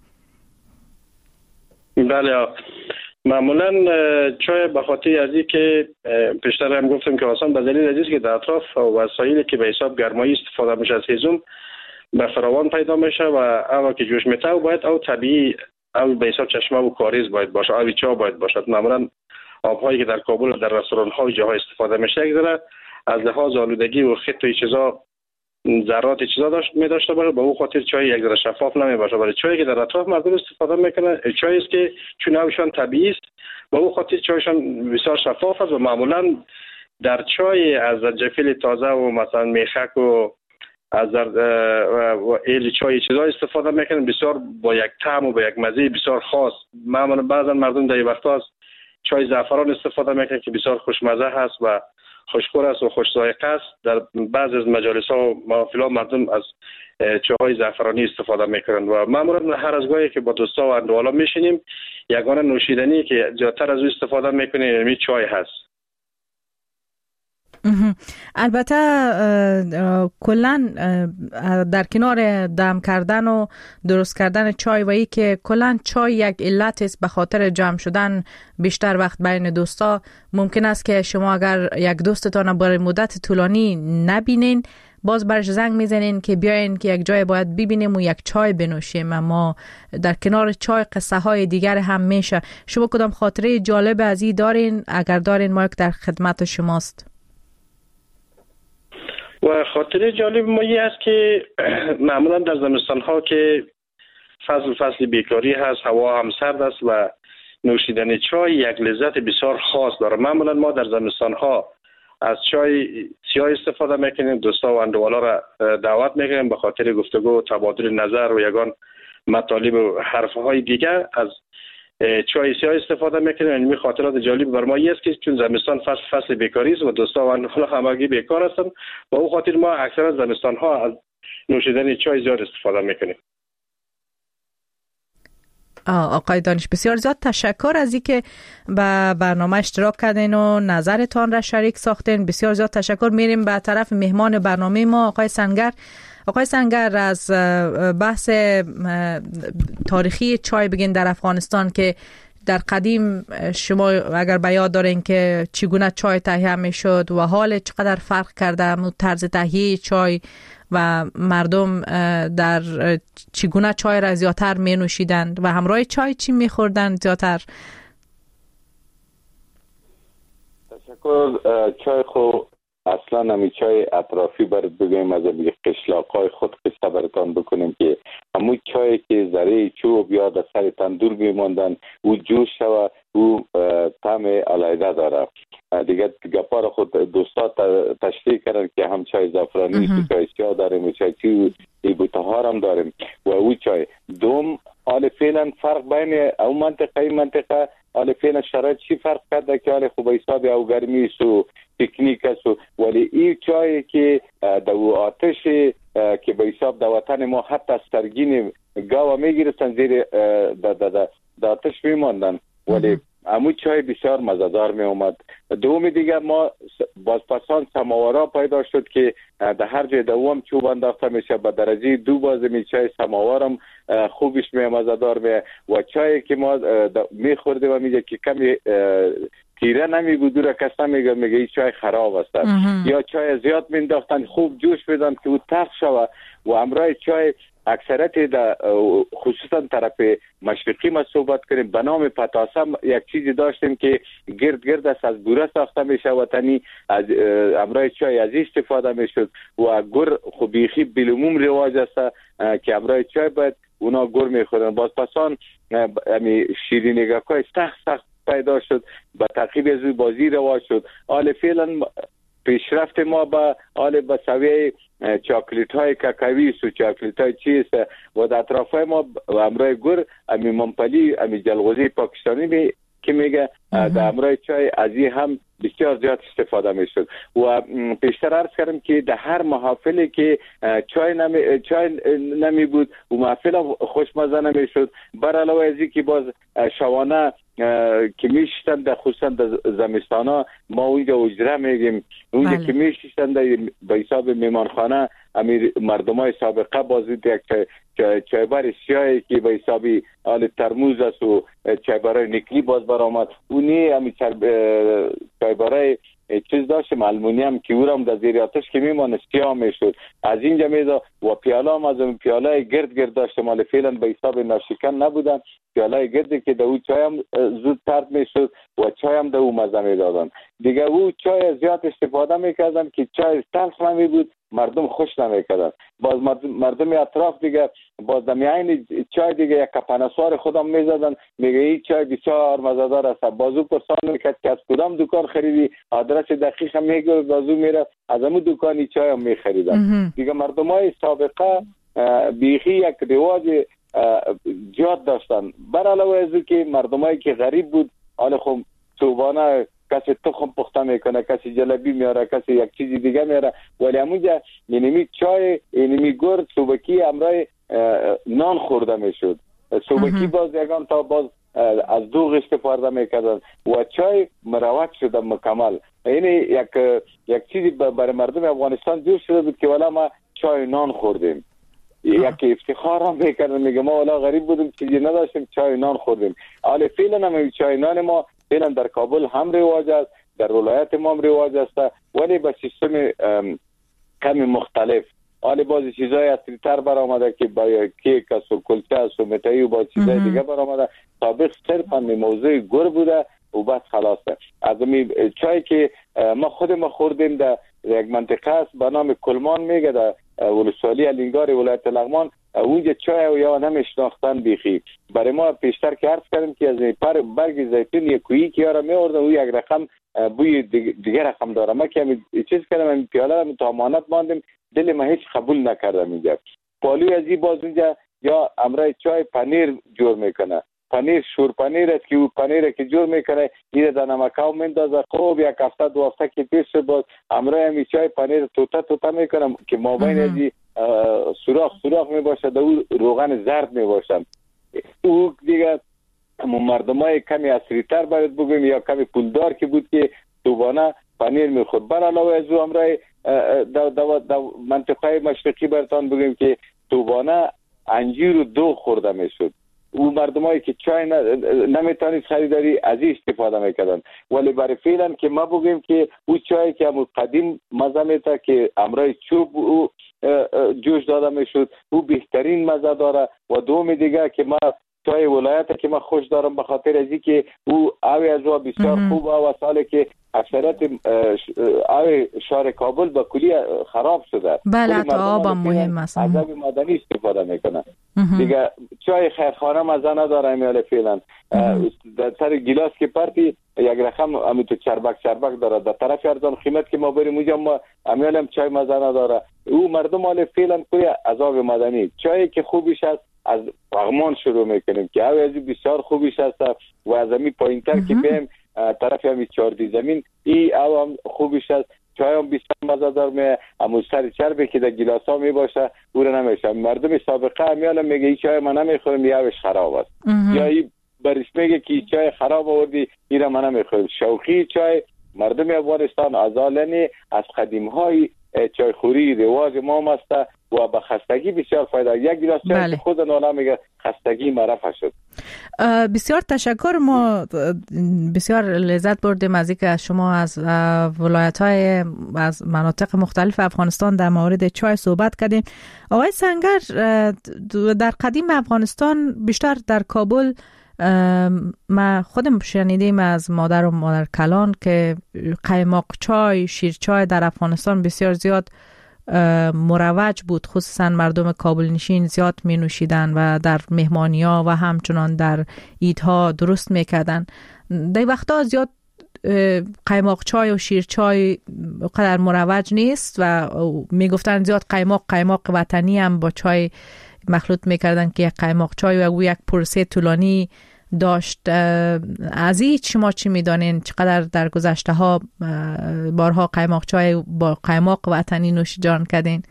بله، معمولا چای به خاطر از این که پیشتر هم گفتم که آسان به دلیل از این که در اطراف وسایلی که به حساب گرمایی استفاده میشه از هیزم به فراوان پیدا میشه و اول که جوش میته باید او طبیعی او به حساب چشمه و کاریز باید باشه، آبی چا باید باشد. معمولا آبهایی که در کابل در رستوران های جاها استفاده میشه یک ذره از لحاظ آلودگی و خط و چیزا ذرات چیزا داشت می داشته باشه، به اون خاطر چای یک ذره شفاف نمی باشه. ولی چایی که در اطراف مردم استفاده میکنن چایی است که چون اوشان طبیعی است، به اون خاطر چایشان بسیار شفاف است و معمولا در چای از زنجفیل تازه و مثلا میخک و از و ایل چای چیزا استفاده میکنن بسیار با یک طعم و با یک مزه بسیار خاص. معمولا بعضا مردم در این وقتا از چای زعفران استفاده میکنن که بسیار خوشمزه هست و خوشخور است و خوش ذائقه است. در بعض از مجالس ها و محافل ها مردم از چای زعفرانی استفاده میکنند و معمولا هر از گاهی که با دوستا و اندوالا میشینیم یگانه نوشیدنی که زیادتر از او استفاده میکنیم یعنی چای هست. البته کلن در کنار دم کردن و درست کردن چای و ای که کلن چای یک علت است به خاطر جمع شدن بیشتر وقت بین دوستا، ممکن است که شما اگر یک دوستتان برای مدت طولانی نبینین باز برش زنگ میزنین که بیاین که یک جای باید ببینیم و یک چای بنوشیم، اما در کنار چای قصه های دیگر هم میشه. شما کدام خاطره جالب از این دارین؟ اگر دارین ما یک در خدمت شماست. و خاطره جالب ما یه است که معمولا در زمستان ها که فصل فصل بیکاری هست، هوا هم سرد است و نوشیدن چای یک لذت بسیار خاص داره. معمولا ما در زمستان ها از چای سیاه استفاده میکنیم، دوستا و اندوالا را دعوت میکنیم به خاطر گفتگو و تبادل نظر و یگان مطالب و حرفهای دیگر. از چای سیاه استفاده میکنیم. این خاطرات جالب بر ما است که چون زمستان فصل فصل بیکاری است و دوستا و اندوالا همگی بیکار هستند و او خاطر ما اکثرا زمستان ها از نوشیدن چای زیاد استفاده میکنیم. آقای دانش بسیار زیاد تشکر از اینکه به برنامه اشتراک کردین و نظرتان را شریک ساختین. بسیار زیاد تشکر. میریم به طرف مهمان برنامه ما آقای سنگر. آقای سنگر، از بحث تاریخی چای بگین در افغانستان که در قدیم شما اگر به یاد دارین که چگونه چای تهیه میشد و حال چقدر فرق کرده طرز تهیه چای و مردم در چگونه چای را زیادتر می نوشیدند و همراه چای چی می خوردند زیادتر؟ تشکر. چای خو اصلا همی چای اطرافی برد بگویم از قشلاقای خود قصه برتان بکنیم که همون چای که ذره چوب یا در سر تندور میماندن او جوش شوه او طعم علیده داره. دیگه گپا را خود دوستا تشریح کردن که هم چای زعفرانی چای سیاه داریم و چای چی ای بوتهار هم داریم و او چای دوم حال فعلا فرق بین او منطقه منطقه حال فعلا شرایط چی فرق کرده که حال خوب حساب او گرمی سو تکنیک است ولی این چای که دو آتش که به حساب د وطن ما حتی سرگین گاوا میگیرستن زیر د آتش میماندن ولی همون چای بسیار مزه‌دار می اومد. دوم دیگه ما بازپسان سماورا پیدا شد که در هر جای دوم چوب انداخته میشه به درجه دو باز می چای سماورم خوبش می مزه‌دار می و چای که ما می خوردیم و میگه که کمی تیره نمی بود و کس نمیگه میگه این چای خراب است یا چای زیاد مینداختن خوب جوش بدن که او تخت شوه و امرای چای اکثرت در خصوصا طرف مشرقی ما صحبت کنیم به نام پتاسه یک چیزی داشتیم که گرد گرد است از بوره ساخته میشه وطنی از امرای چای از استفاده میشد و گر خوبیخی بلوموم رواج است که امرای چای باید اونا گر میخورن. باز پسان امی شیرینگاکای سخت سخت پیدا شد به تعقیب از بازی رواج شد. حال فعلا پیشرفت ما به حال به سویه چاکلیت های کاکاوی و چاکلیت های چیست و در اطراف ما امرای گر امی منپلی امی جلغوزی پاکستانی می که میگه در امرای چای از این هم بسیار زیاد استفاده میشد و پیشتر عرض کردم که در هر محافلی که چای نمی چای نمی بود و محفل خوشمزه نمیشد بر علاوه از این که باز شوانه که میشتن در خصوصا در زمستانا ما اونجا اجره میگیم اونجا بله. که میشتن در به حساب میمانخانه امیر مردمای سابقه بازید یک چایبر سیاهی که به حسابی آل ترموز است و چایبرای نکلی باز برآمد اونی همین چایبرای چیز داشتیم المونیم که او هم در زیر آتش که میمانه سیاه میشد از اینجا میدا و پیاله هم از اون پیاله گرد گرد داشتم حالا فعلا به حساب ناشکن نبودن پیاله گردی که در او چای هم زود ترد میشد و چای هم در او مزه میدادن دیگه او چای زیاد استفاده میکردن که چای تلخ نمی بود مردم خوش نمیکردن باز مردم اطراف دیگه باز دمیاین چای دیگه یک کپنسوار خودم میزدن میگه این چای بسیار مزه‌دار است بازو پرسان میکرد که از کدام دکان خریدی آدرس دقیق هم میگه بازو میره از همون دکانی چای هم میخریدن دیگه مردمای سابقه بیخی یک رواج جاد داشتن بر علاوه از که مردمایی که غریب بود حالا خب صوبانه کسی تخم پخته میکنه کسی جلبی میاره کسی یک چیزی دیگه میاره ولی همونجا اینمی چای اینمی گرد صوبکی امرای نان خورده میشد صوبکی باز یکان تا باز از دوغ استفاده میکردن و چای مروج شده مکمل. یعنی یک یک چیزی برای مردم افغانستان جور شده بود که والا ما چای نان خوردیم. یک افتخار هم میکردن، میگه ما والا غریب بودیم چیزی نداشتیم چای نان خوردیم. حالا فعلا هم چای نان ما فعلا در کابل هم رواج است، در ولایت ما هم رواج است، ولی با سیستم کمی مختلف. حالا بعضی چیزای اصلی‌تر برآمده که با کیک است و کلچه است و متایی و با چیزای دیگه برآمده. سابق صرفا موضوع گر بوده و بس خلاصه. از می چای که ما خود ما خوردیم در یک منطقه است به نام کلمان میگه در ولسوالی الینگار ولایت لغمان. اونجا چای و یا نمیشناختن بیخی. برای ما پیشتر که عرض کردیم که از پر برگ زیتون یک کویی که یارا میوردن و یک رقم بوی دیگه رقم داره. ما که چیز کردم پیاله رو تا امانت ماندیم، دل ما هیچ قبول نکردم. اینجا پالوی از این باز اینجا یا امرای چای پنیر جور میکنه، پنیر شور پنیر است که او پنیر که جور میکنه این در نمکاو میندازه. خوب یک هفته دو هفته که پیش باز امرای همی چای پنیر توتا توتا میکنم که ما بین ازی سوراخ سوراخ میباشه در او روغن زرد میباشم. او دیگه مردمای کمی اصریتر باید بگویم یا کمی پولدار که بود که دوبانه پنیر میخورد. بر علاوه از او امرای در منطقه مشرقی برتان بگویم که دوبانه انجیر و دو خورده میشد. او مردمایی که چای نمیتونید خریداری از این استفاده میکردن. ولی برای فعلا که ما بگیم که او چای که همون قدیم مزه میته که امرای چوب او جوش داده میشد او بهترین مزه داره. و دوم دیگه که ما چای ولایت که ما خوش دارم به خاطر ازی که او آوی از او بسیار خوب و ساله که اکثریت آوی شهر کابل با کلی خراب شده. بله تا آب هم مهم است. از آب مدنی استفاده میکنن. دیگه چای خیرخانه مزه نداره امیال فعلا. در سر گیلاس که پرتی یک رقم امی تو چربک چربک داره. در طرف ارزان قیمت که ما بریم اونجا ما امیال هم چای مزه نداره. او مردم حال فعلا کوی از آب مدنی چای که خوبیش است از پغمان شروع میکنیم که اوی ازی بسیار خوبیش است و از امی پایینتر که بیم طرف همی چاردی زمین ای او هم خوبیش است. چای هم بسیار مزدار می همون سر چربی که در گیلاس ها می باشه او رو نمیشه. مردم سابقه همیال میگه ای چای من نمیخورم یا اوش خراب است یا ای برش میگه که ای چای خراب آوردی ای رو من نمیخورم. شوقی چای مردم افغانستان ازالنی از قدیم های چای خوری رواج ما مسته و به خستگی بسیار فایده. یک گلاس چای بله. خود نالا میگه خستگی مرفع شد. بسیار تشکر. ما بسیار لذت بردیم از اینکه شما از ولایت‌های از مناطق مختلف افغانستان در مورد چای صحبت کردیم. آقای سنگر، در قدیم افغانستان بیشتر در کابل ما خودم شنیدیم از مادر و مادر کلان که قیماق چای، شیر چای در افغانستان بسیار زیاد مروج بود، خصوصا مردم کابل نشین زیاد می نوشیدن و در مهمانی ها و همچنان در عیدها درست می کردن. در وقتا زیاد قیماق چای و شیر چای قدر مروج نیست و می گفتن زیاد قیماق قیماق وطنی هم با چای مخلوط می کردن که قیماق چای و یک پروسه طولانی داشت. از این شما چی میدانین؟ چقدر در گذشته ها بارها قیماق چای با قیماق وطنی نوش جان کردین؟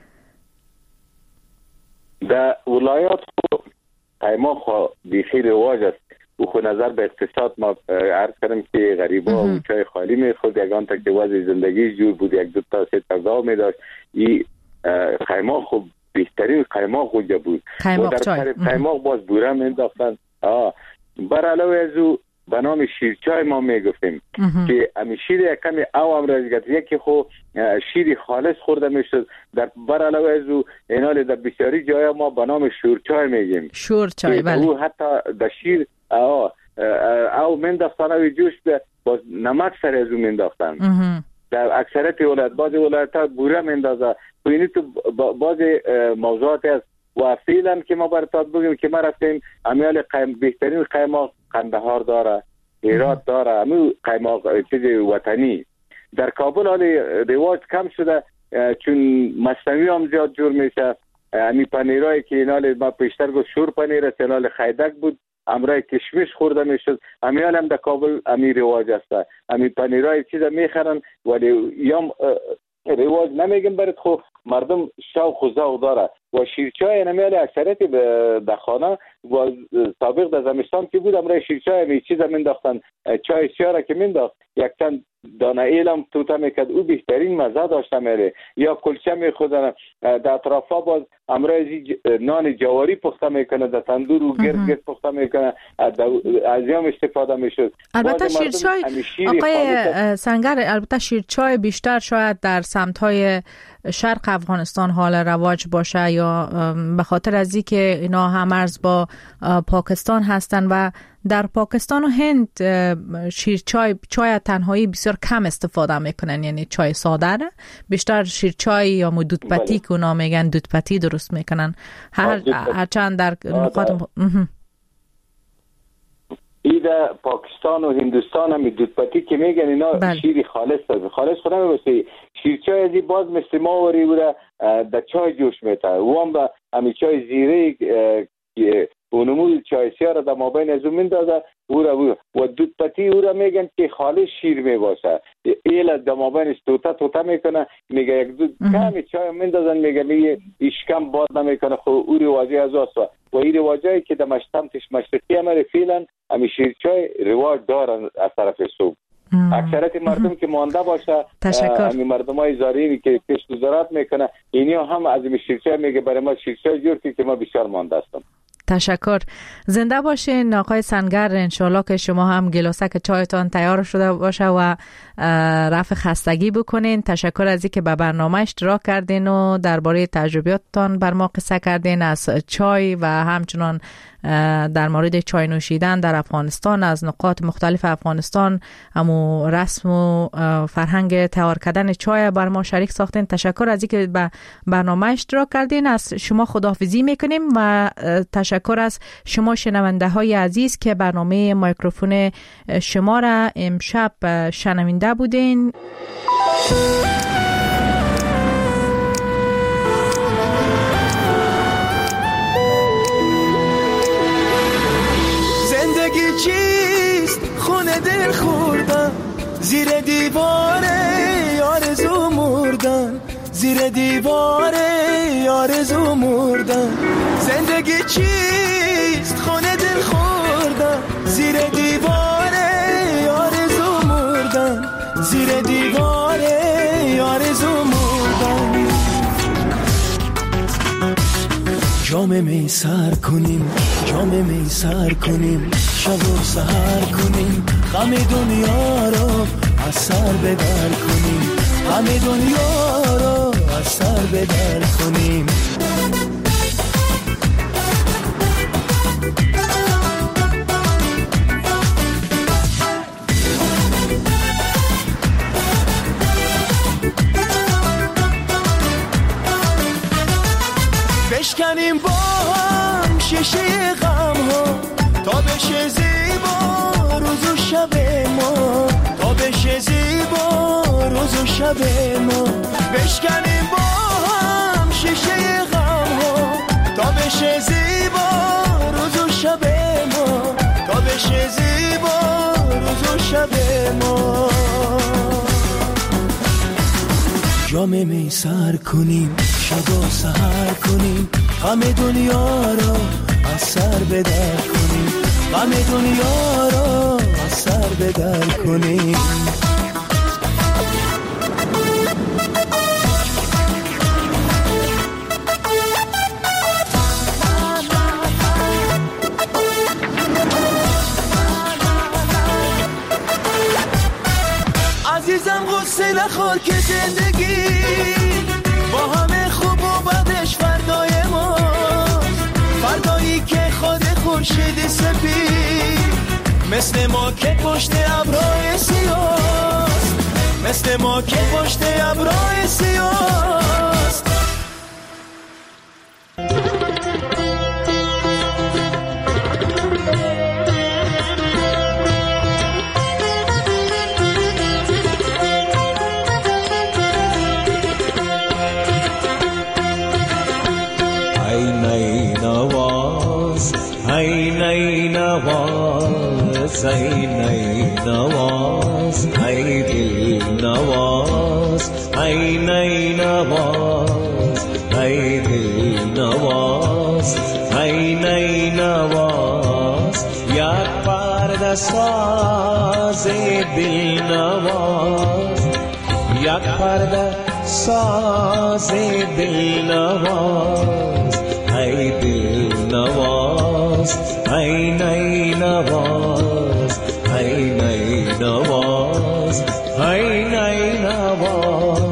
در ولایات قیماق بیخی رواج است. او خود نظر به اقتصاد ما عرض کردم که غریبا و چای خالی میخورد، یگان تا که وضع زندگی جور بود، یک دو تا سه تا گاو میداشت. این قیماق خب بهترین قیماق اونجا بود. قیماق و در چای قیماق باز بوره مینداختن. آه بر علاوه از او به نام شیرچای ما میگفتیم که امی شیر یک کمی او هم رازگت یکی خو شیر خالص خورده میشد. در بر علاوه از او اینال در بسیاری جای ما به نام شورچای میگیم. شورچای بله. او حتی در شیر او او منداختن او جوش به باز نمک سر از او منداختن. در اکثریت ولایت بعضی ولایت ها بوره مندازه. اینی تو بعضی موضوعات از و فعلا که ما براتون بگیم که ما رفتیم امیال قیم بهترین قیماق قندهار داره، هرات داره، امی قیماق چیز وطنی. در کابل حال رواج کم شده چون مصنوعی هم زیاد جور میشه. امی پنیرایی که اینال ما پیشتر گفت شور پنیر است، اینال خیدک بود، امرای کشمش خورده میشد. امیال هم در کابل امی رواج است. امی پنیرای چیز میخرن ولی یا رواج نمیگم برات خو مردم شوق و ذوق داره. و شیرچای نمیال اکثریت در خانه و سابق در زمستان که بود امروز شیرچای می چیزا مینداختن چای سیاره که مینداخت یک چند دانه ایلم توتا میکرد او بهترین مزه داشته میره یا کلچه میخوردن در اطرافا باز امروز نان جواری پخته میکنه در تندور و گرد گرد پخته میکنه از هم استفاده میشد. البته شیرچای آقای سنگر البته شیرچای بیشتر شاید در سمت‌های شرق افغانستان حال رواج باشه یا به خاطر از اینکه اینا هم مرز با پاکستان هستن و در پاکستان و هند شیرچای چای تنهایی بسیار کم استفاده میکنن، یعنی چای ساده نه، بیشتر شیرچای یا دودپتی که اونا میگن دودپتی درست میکنن. هر هرچند در نقاط ایده پاکستان و هندوستان هم دودپتی که میگن اینا بل. شیر خالص هست. خالص خودم بسید شیرچای ازی باز مثل ما وری بوده در چای جوش میته و هم به همی چای زیره که اونمو چای سیاره در مابین از اون میندازه او را و دودپتی او را میگن که خالص شیر میباشه ایل در مابین توتا توتا میکنه میگه یک دود کمی چای میندازن میگه میگه ایشکم باد نمیکنه خب او رواجی از آسوا و این رواجایی که در مشتمتش مشرقی همه فیلن همی شیرچای رواج دارن از طرف صبح. اکثرت مردم که مانده باشه همی مردم های زارینی که کشت و زراعت میکنه اینی هم از این شیرچای میگه برای ما شیرچای جور که ما بسیار مانده هستم. تشکر. زنده باشین آقای سنگر، انشالله که شما هم گلاسک چایتان تیار شده باشه و رفع خستگی بکنین. تشکر از اینکه به برنامه اشتراک کردین و درباره تجربیاتتان بر ما قصه کردین از چای و همچنان در مورد چای نوشیدن در افغانستان از نقاط مختلف افغانستان همو رسم و فرهنگ تیار کردن چای بر ما شریک ساختین. تشکر از اینکه به برنامه اشتراک کردین. از شما خداحافظی میکنیم و تشکر از شما شنونده های عزیز که برنامه میکروفون شما را امشب شنونده بودین. چیست خونه دل خوردن زیر دیوار آرزو مردن زیر دیوار آرزو مردن زندگی چیست خونه دل خوردن زیر دیوار آرزو مردن زیر دیوار آرزو مردن جام می سر کنیم جام می سر کنیم شب و سحر کنیم غم دنیا رو از سر بدر کنیم غم دنیا رو از سر بدر کنیم بشکنیم با هم شیشه غم ها تا بشه زیبا روز و شب ما تا بشه زیبا روز و شب ما بشکنیم با هم شیشه غم ها تا بشه زیبا روز و شب ما تا بشه زیبا روز و شب ما جام می سر کنیم شب و سحر کنیم غم دنیا رو از سر بدر کنیم غم دنیا رو از سر بدر کنیم عزیزم غصه نخور که زندگی با همه خوب و بدش فردای ما فردایی که خود خورشید سپید مثل ما که پشت ابرهای سیاست مثل ما که پشت ابرهای سیاست ای نی نواز ای نی نواز ای دل نواز ای نی نواز ای دل نواز ای نی نواز یک پرده ساز دل نواز یک پرده ساز دل نواز ای دل نواز ای نی نواز ای نی نواز ای نی نواز